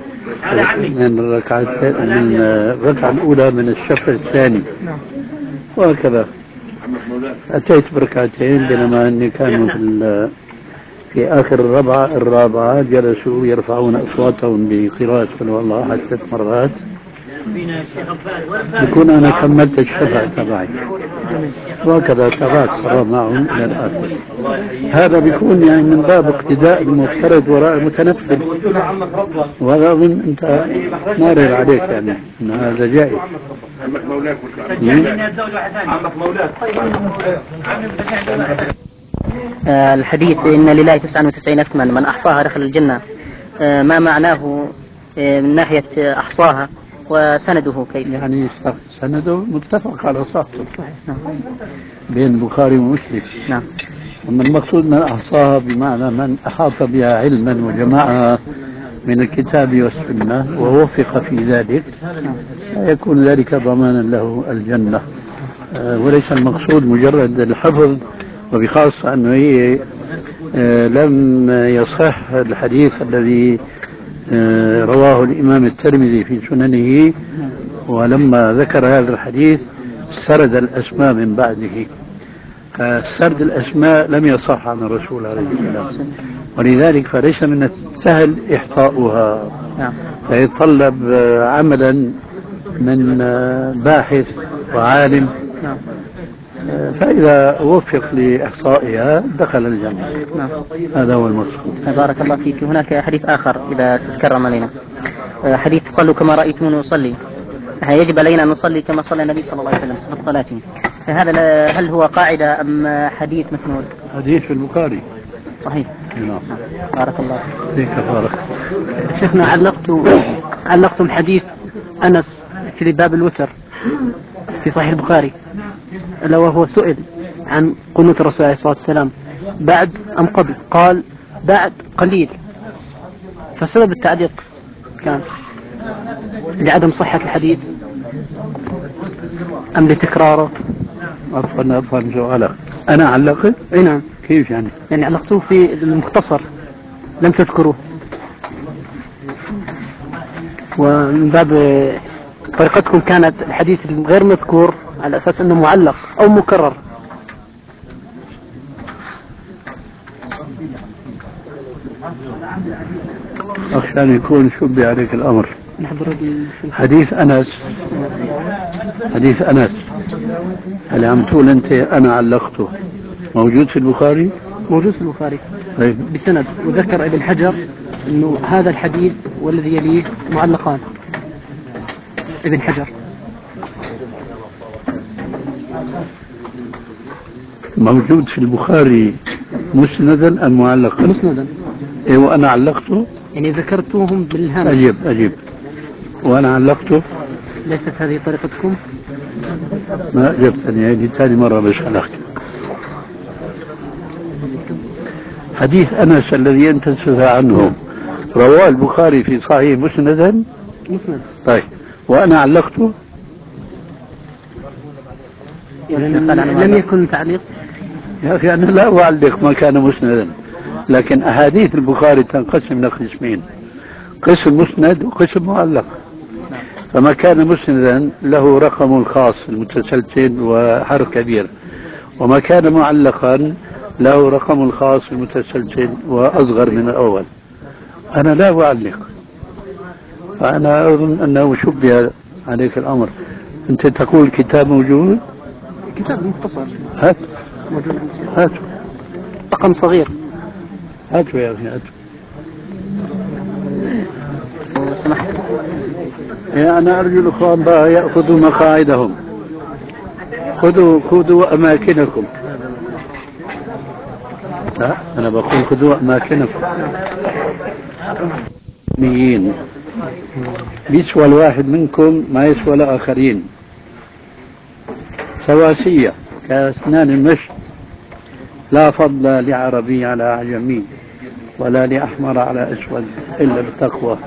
الركعة الأولى من الشفع الثاني، وهكذا أتيت بركعتين، بينما أني كانوا في آخر الرابعة جلسوا يرفعون أصواتهم بقراءة قل هو الله أحد 3 مرات، يكون أنا كملت الشفع تبعي، وهكذا تابعت الصلاة معهم إلى الآخر. هذا بيكون يعني من باب اقتداء المفترض وراء المتنفل، وهذا أظن أنت مارر عليك يعني أن هذا جائز. الحديث إن لله 99 اسما من أحصاها دخل الجنة، ما معناه من ناحية أحصاها، وسنده كيف؟ يعني سنده متفق على صحته بين البخاري ومسلم. نعم. أما المقصود من أحصاها بمعنى من أحاط بها علما وجمعها من الكتاب والسنة ووفق في ذلك، يكون ذلك ضمانا له الجنة، وليس المقصود مجرد الحفظ، وبخاصة أنه هي لم يصح الحديث الذي رواه الإمام الترمذي في سننه، ولما ذكر هذا الحديث سرد الأسماء من بعده، سرد الأسماء لم يصح عن الرسول عليه السلام، ولذلك فليس من السهل إحصاؤها، فيتطلب عملا من باحث وعالم، فإذا وفق لإحصائها دخل الجنة. هذا هو المقصود. بارك الله فيك. هناك حديث آخر إذا تتكرم علينا، حديث صلوا كما رأيتموني أصلي، يجب علينا أن نصلي كما صلى النبي صلى الله عليه وسلم صفة صلاته، فهذا هل هو قاعدة أم حديث مسنود؟ حديث في البخاري. صحيح. نعم. بارك الله فيك. بارك. شيخنا، علقتم حديث أنس في باب الوتر في صحيح البخاري، ألا وهو سئل عن قنوت الرسول عليه الصلاة والسلام بعد أم قبل، قال بعد قليل، فسبب التعليق كان لعدم صحة الحديث أم لتكراره؟ أفهم سؤالك. أنا علقت؟ أي نعم. كيف يعني؟ يعني علقتوه في المختصر لم تذكروه، ومن باب طريقتكم كانت الحديث غير مذكور على أساس أنه معلق أو مكرر. أخشى أن يكون شبه عليك الأمر. حديث أنس اللي عم تقول أنت أنا علقته موجود في البخاري؟ موجود في البخاري. طيب. بسند، وذكر ابن حجر أنه هذا الحديث والذي يليه معلقان. ابن حجر موجود في البخاري مسندا أم معلقا؟ مسندا. إيه، وأنا علقته؟ يعني ذكرتوهم بالهمس. أجيب وأنا علقته؟ ليست هذه طريقتكم؟ ما أجبتني، هذه ثاني مرة بسألك. حديث أنس الذي أنت تسأل عنه رواه البخاري في صحيح مسندا؟ مسند. طيب، وأنا علقته؟ يعني لم يكن تعليق. يا أخي أنا لا أعلق ما كان مسندا، لكن أحاديث البخاري تنقسم إلى قسمين، قسم مسند وقسم معلق. فما كان مسندا له رقم خاص المتسلسل وحرف كبير، وما كان معلقا له رقم خاص المتسلسل وأصغر من الأول. أنا لا أعلق، فأنا أظن أنه شبه عليك الأمر. أنت تقول كتاب موجود؟ كتاب مختصر. هات. رقم صغير. هاتوا يا أخي هاتوا. لو سمحت. أنا أرجو الإخوان بقى يأخذوا مقاعدهم. خذوا أماكنكم. لا أنا بقول خذوا أماكنكم. مين بيسوى الواحد منكم ما يسوى الآخرين، سواسية كأسنان المشط، لا فضل لعربي على أعجمي ولا لأحمر على أسود إلا بالتقوى.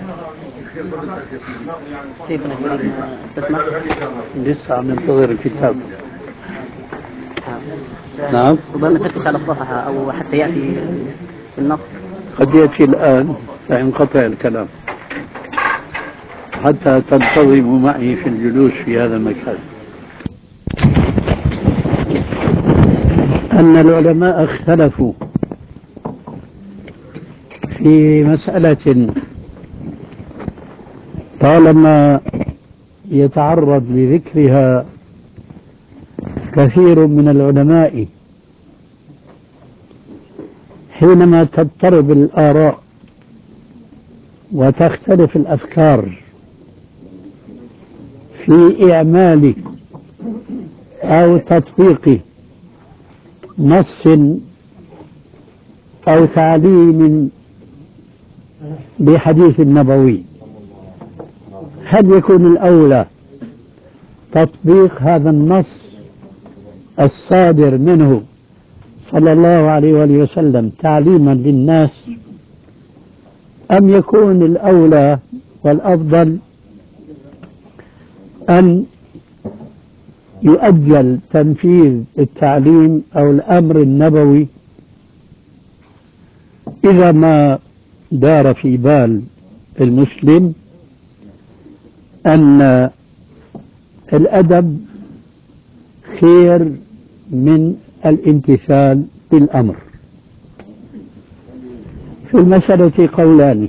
كيف تسمح؟ لسه عم ننتظر الكتاب. نعم. ربما نفتش على الصفحة أو حتى يأتي في النص. قد يأتي الآن فينقطع الكلام حتى تنتظموا معي في الجلوس في هذا المكان. أن العلماء اختلفوا في مسألة طالما يتعرض لذكرها كثير من العلماء حينما تضطرب الآراء وتختلف الأفكار في إعمال أو تطبيق نص أو تعليم بحديث نبوي، هل يكون الأولى تطبيق هذا النص الصادر منه صلى الله عليه وآله وسلم تعليما للناس، أم يكون الأولى والأفضل أن يؤجل تنفيذ التعليم أو الأمر النبوي إذا ما دار في بال المسلم أن الأدب خير من الامتثال بالأمر؟ في المسألة قولان،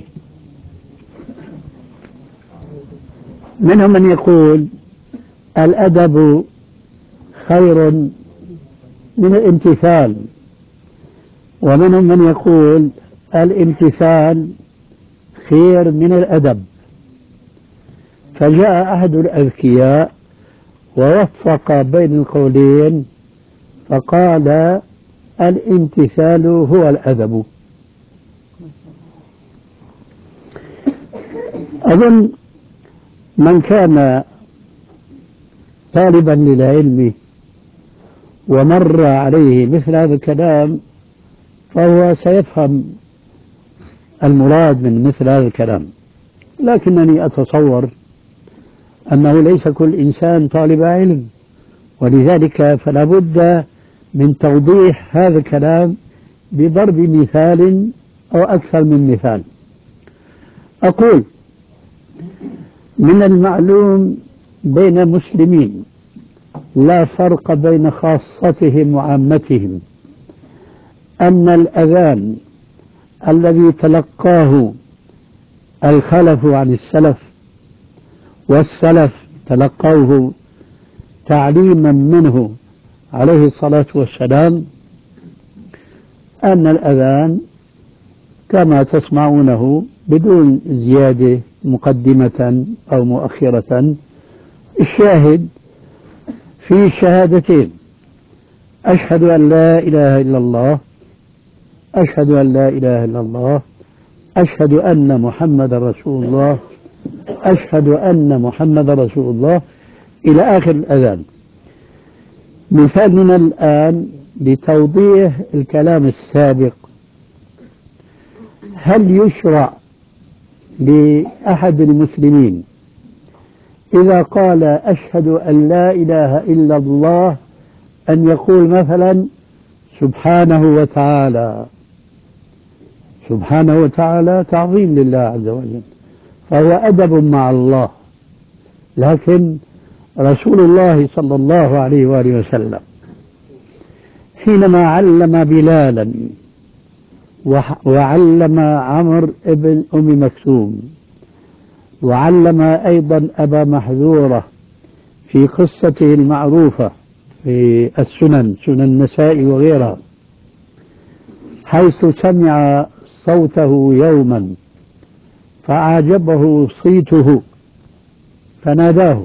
منهم من يقول الأدب خير من الامتثال، ومنهم من يقول الامتثال خير من الأدب. فجاء أحد الأذكياء ووفق بين القولين فقال الامتثال هو الأدب. أظن من كان طالبا للعلم ومر عليه مثل هذا الكلام فهو سيفهم المراد من مثل هذا الكلام، لكنني أتصور أنه ليس كل إنسان طالب علم، ولذلك فلا بد من توضيح هذا الكلام بضرب مثال أو أكثر من مثال. أقول من المعلوم بين المسلمين لا فرق بين خاصتهم وعامتهم أن الأذان الذي تلقاه الخلف عن السلف والسلف تلقوه تعليما منه عليه الصلاة والسلام، أن الأذان كما تسمعونه بدون زيادة مقدمة أو مؤخرة. الشاهد في الشهادتين أشهد أن لا إله إلا الله، أشهد أن لا إله إلا الله، أشهد أن محمد رسول الله، أشهد أن محمد رسول الله إلى آخر الأذان. مثالنا الآن لتوضيح الكلام السابق، هل يشرع لأحد المسلمين إذا قال أشهد أن لا إله إلا الله أن يقول مثلا سبحانه وتعالى؟ سبحانه وتعالى تعظيم لله عز وجل، فهو أدب مع الله. لكن رسول الله صلى الله عليه وآله وسلم حينما علم بلالا وعلم عمرو بن أم مكتوم وعلم أيضا أبا محذورة في قصته المعروفة في السنن، سنن النساء وغيرها، حيث سمع صوته يوما فأعجبه صيته فناداه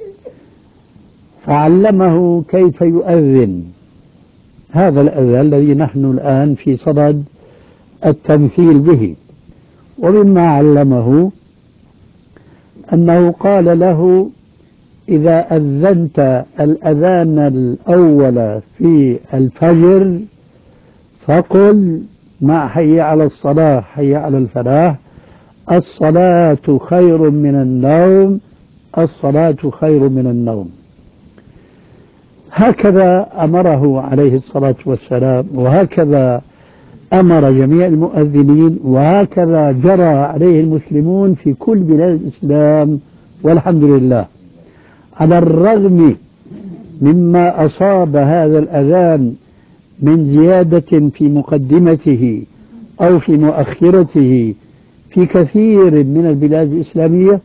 فعلمه كيف يؤذن هذا الأذى الذي نحن الآن في صدد التمثيل به. ومما علمه أنه قال له إذا أذنت الأذان الأول في الفجر فقل مع حي على الصلاة حي على الفلاح الصلاة خير من النوم الصلاة خير من النوم. هكذا أمره عليه الصلاة والسلام، وهكذا أمر جميع المؤذنين، وهكذا جرى عليه المسلمون في كل بلاد الإسلام والحمد لله. على الرغم مما أصاب هذا الأذان من زيادة في مقدمته أو في مؤخرته في كثير من البلاد الإسلامية،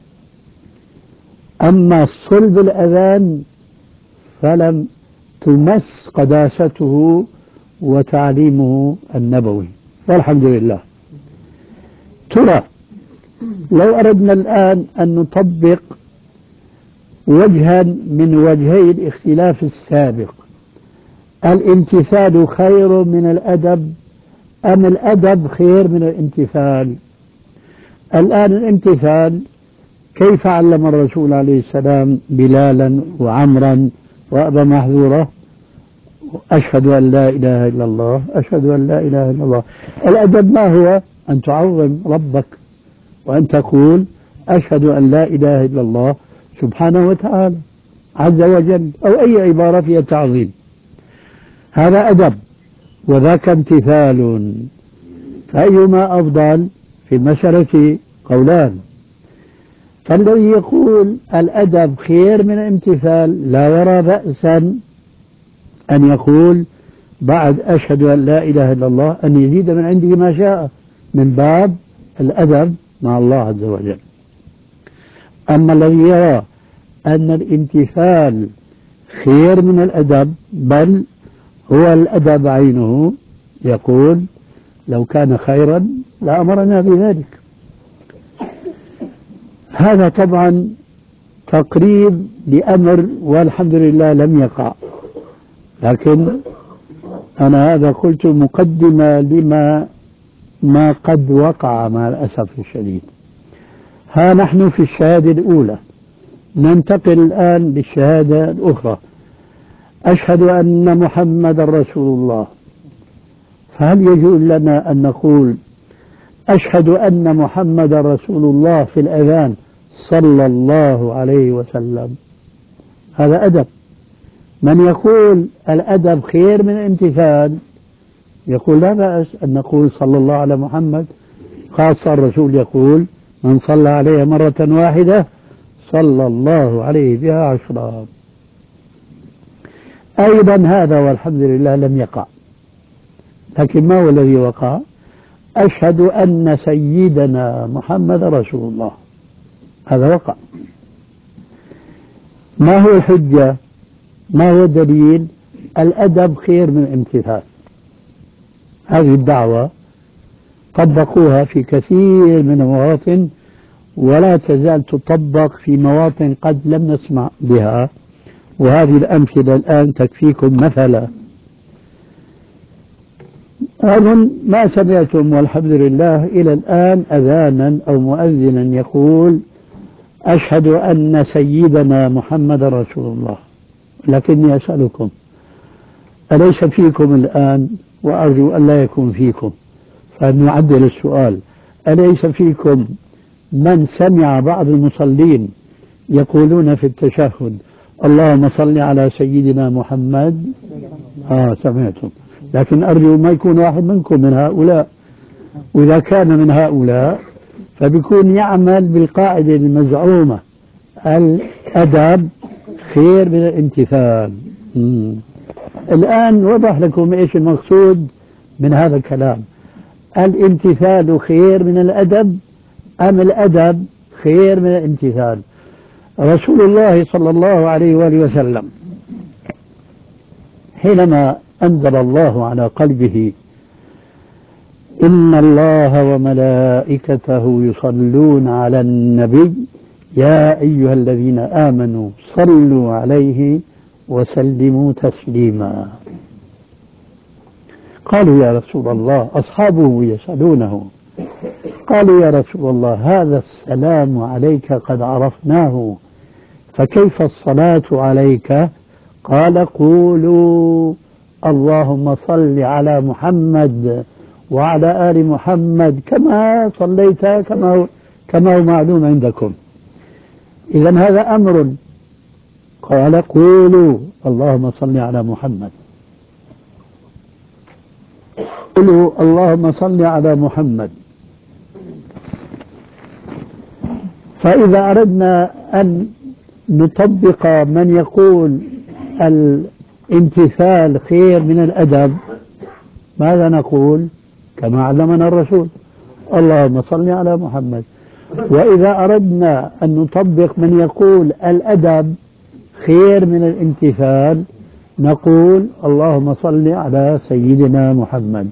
أما صلب الأذان فلم تمس قداسته وتعليمه النبوي والحمد لله. ترى لو أردنا الآن أن نطبق وجها من وجهي الاختلاف السابق، الامتثال خير من الأدب أم الأدب خير من الامتثال؟ الآن الامتثال كيف علم الرسول عليه السلام بلالا وعمرا وأبا محذورة أشهد أن لا إله إلا الله أشهد أن لا إله إلا الله؟ الأدب ما هو؟ أن تعظم ربك وأن تقول أشهد أن لا إله إلا الله سبحانه وتعالى عز وجل، أو أي عبارة فيها تعظيم، هذا أدب وذاك امتثال. فأيما أفضل؟ في المسألة قولان. فالذي يقول الأدب خير من الامتثال لا يرى بأسا أن يقول بعد أشهد أن لا إله إلا الله أن يزيد من عنده ما شاء من باب الأدب مع الله عز وجل. أما الذي يرى أن الامتثال خير من الأدب بل هو الأدب عينه يقول لو كان خيرا لأمرنا بذلك. هذا طبعا تقريب لأمر والحمد لله لم يقع، لكن أنا هذا قلت مقدمة لما قد وقع مع الأسف الشديد. ها نحن في الشهادة الأولى، ننتقل الآن للشهادة الأخرى، أشهد أن محمد رسول الله. فهل يجوز لنا أن نقول أشهد أن محمد رسول الله في الأذان صلى الله عليه وسلم؟ هذا أدب. من يقول الأدب خير من الامتثال يقول لا بأس أن نقول صلى الله على محمد، خاصة الرسول يقول من صلى عليه مرة واحدة صلى الله عليه بها عشرا. أيضا هذا والحمد لله لم يقع، لكن ما هو الذي وقع؟ أشهد أن سيدنا محمد رسول الله، هذا وقع. ما هو الحجة؟ ما هو الدليل؟ الأدب خير من الامتثال. هذه الدعوة طبقوها في كثير من المواطن ولا تزال تطبق في مواطن قد لم نسمع بها، وهذه الأمثلة الآن تكفيكم مثلا. أظن ما سمعتم والحمد لله إلى الآن أذانا أو مؤذنا يقول أشهد أن سيدنا محمد رسول الله. لكني أسألكم أليس فيكم الآن، وأرجو أن لا يكون فيكم فنعدل السؤال، أليس فيكم من سمع بعض المصلين يقولون في التشهد اللهم صل على سيدنا محمد؟ سمعتم، لكن أرجو ما يكون واحد منكم من هؤلاء، وإذا كان من هؤلاء فبيكون يعمل بالقاعدة المزعومة الأدب خير من الامتثال. الآن وضح لكم إيش المقصود من هذا الكلام. الامتثال خير من الأدب أم الأدب خير من الامتثال؟ رسول الله صلى الله عليه وآله وسلم حينما أنزل الله على قلبه إن الله وملائكته يصلون على النبي يا أيها الذين آمنوا صلوا عليه وسلموا تسليما. قالوا يا رسول الله، أصحابه يسألونه، قالوا يا رسول الله هذا السلام عليك قد عرفناه، فكيف الصلاة عليك؟ قال قولوا اللهم صل على محمد وعلى آل محمد كما صليت كما هو معلوم عندكم. إذا هذا أمر. قال قولوا اللهم صل على محمد، قولوا اللهم صل على محمد. فإذا أردنا أن نطبق من يقول الامتثال خير من الأدب، ماذا نقول؟ كما علمنا الرسول اللهم صل على محمد. وإذا أردنا أن نطبق من يقول الأدب خير من الامتثال، نقول اللهم صل على سيدنا محمد.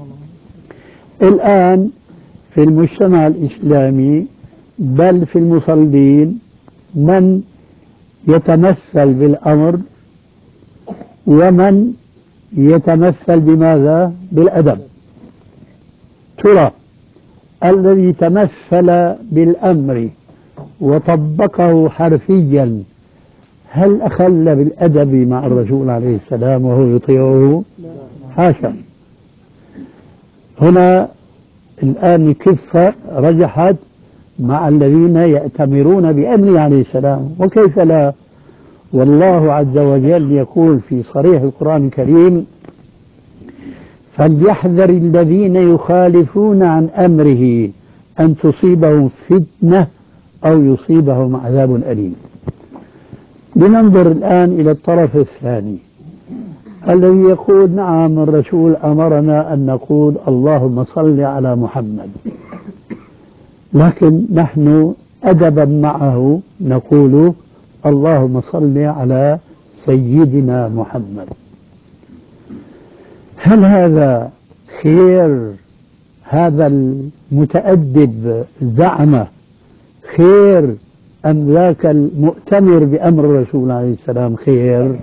الآن في المجتمع الإسلامي بل في المصلين من يتمثل بالأمر ومن يتمثل بماذا؟ بالأدب. ترى الذي تمثل بالأمر وطبقه حرفيا هل أخل بالأدب مع الرسول عليه السلام وهو يطيعه؟ حاشا. هنا الآن الكفة رجحت مع الذين يأتمرون بأمره عليه السلام، وكيف لا؟ والله عز وجل يقول في صريح القرآن الكريم فليحذر الذين يخالفون عن أمره أن تصيبهم فتنة أو يصيبهم عذاب أليم. لننظر الآن إلى الطرف الثاني الذي يقول نعم الرسول أمرنا أن نقول اللهم صل على محمد، لكن نحن أدبا معه نقول اللهم صل على سيدنا محمد. هل هذا خير؟ هذا المتأدب زعم خير أم ذاك المؤتمر بأمر الرسول عليه السلام خير؟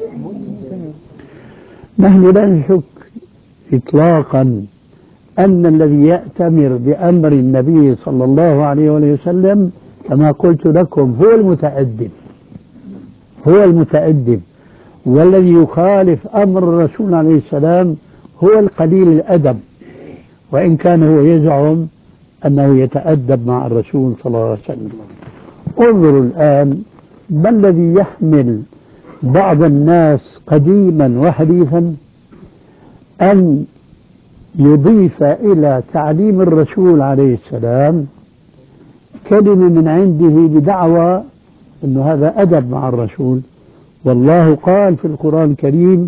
نحن لا نشك إطلاقا أن الذي يأتمر بأمر النبي صلى الله عليه وسلم كما قلت لكم هو المتأدب، والذي يخالف أمر الرسول عليه السلام هو القليل الأدب، وإن كان هو يزعم أنه يتأدب مع الرسول صلى الله عليه وسلم. انظروا الآن ما الذي يحمل بعض الناس قديما وحديثا أن يضيف إلى تعليم الرسول عليه السلام كلمة من عنده بدعوى أنه هذا أدب مع الرسول. والله قال في القرآن الكريم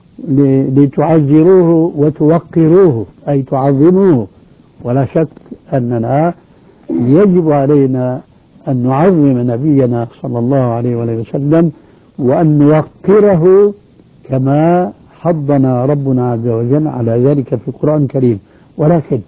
لتعزروه وتوقروه أي تعظموه. ولا شك أننا يجب علينا أن نعظم نبينا صلى الله عليه وسلم وأن نوقره كما حضنا ربنا عز وجل على ذلك في القرآن الكريم. ولكن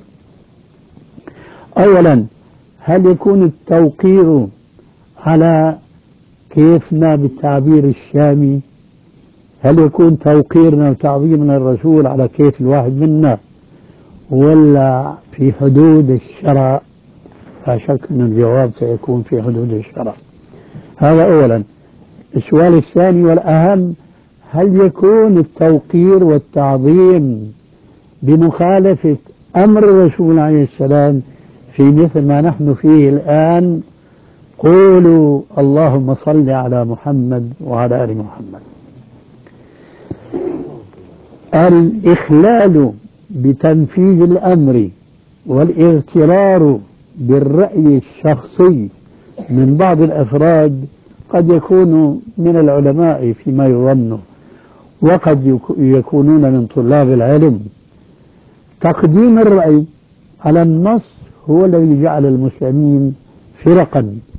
أولا هل يكون التوقير على كيفنا بالتعبير الشامي؟ هل يكون توقيرنا وتعظيمنا الرسول على كيف الواحد منا ولا في حدود الشرع؟ لا شك أن الجواب سيكون في حدود الشرع. هذا أولا. السؤال الثاني والأهم، هل يكون التوقير والتعظيم بمخالفة أمر الرسول عليه السلام في مثل ما نحن فيه الآن؟ قولوا اللهم صل على محمد وعلى آل محمد. الإخلال بتنفيذ الأمر والاغترار بالرأي الشخصي من بعض الأفراد قد يكون من العلماء فيما يظن، وقد يكونون من طلاب العلم. تقديم الرأي على النص هو الذي جعل المسلمين فرقا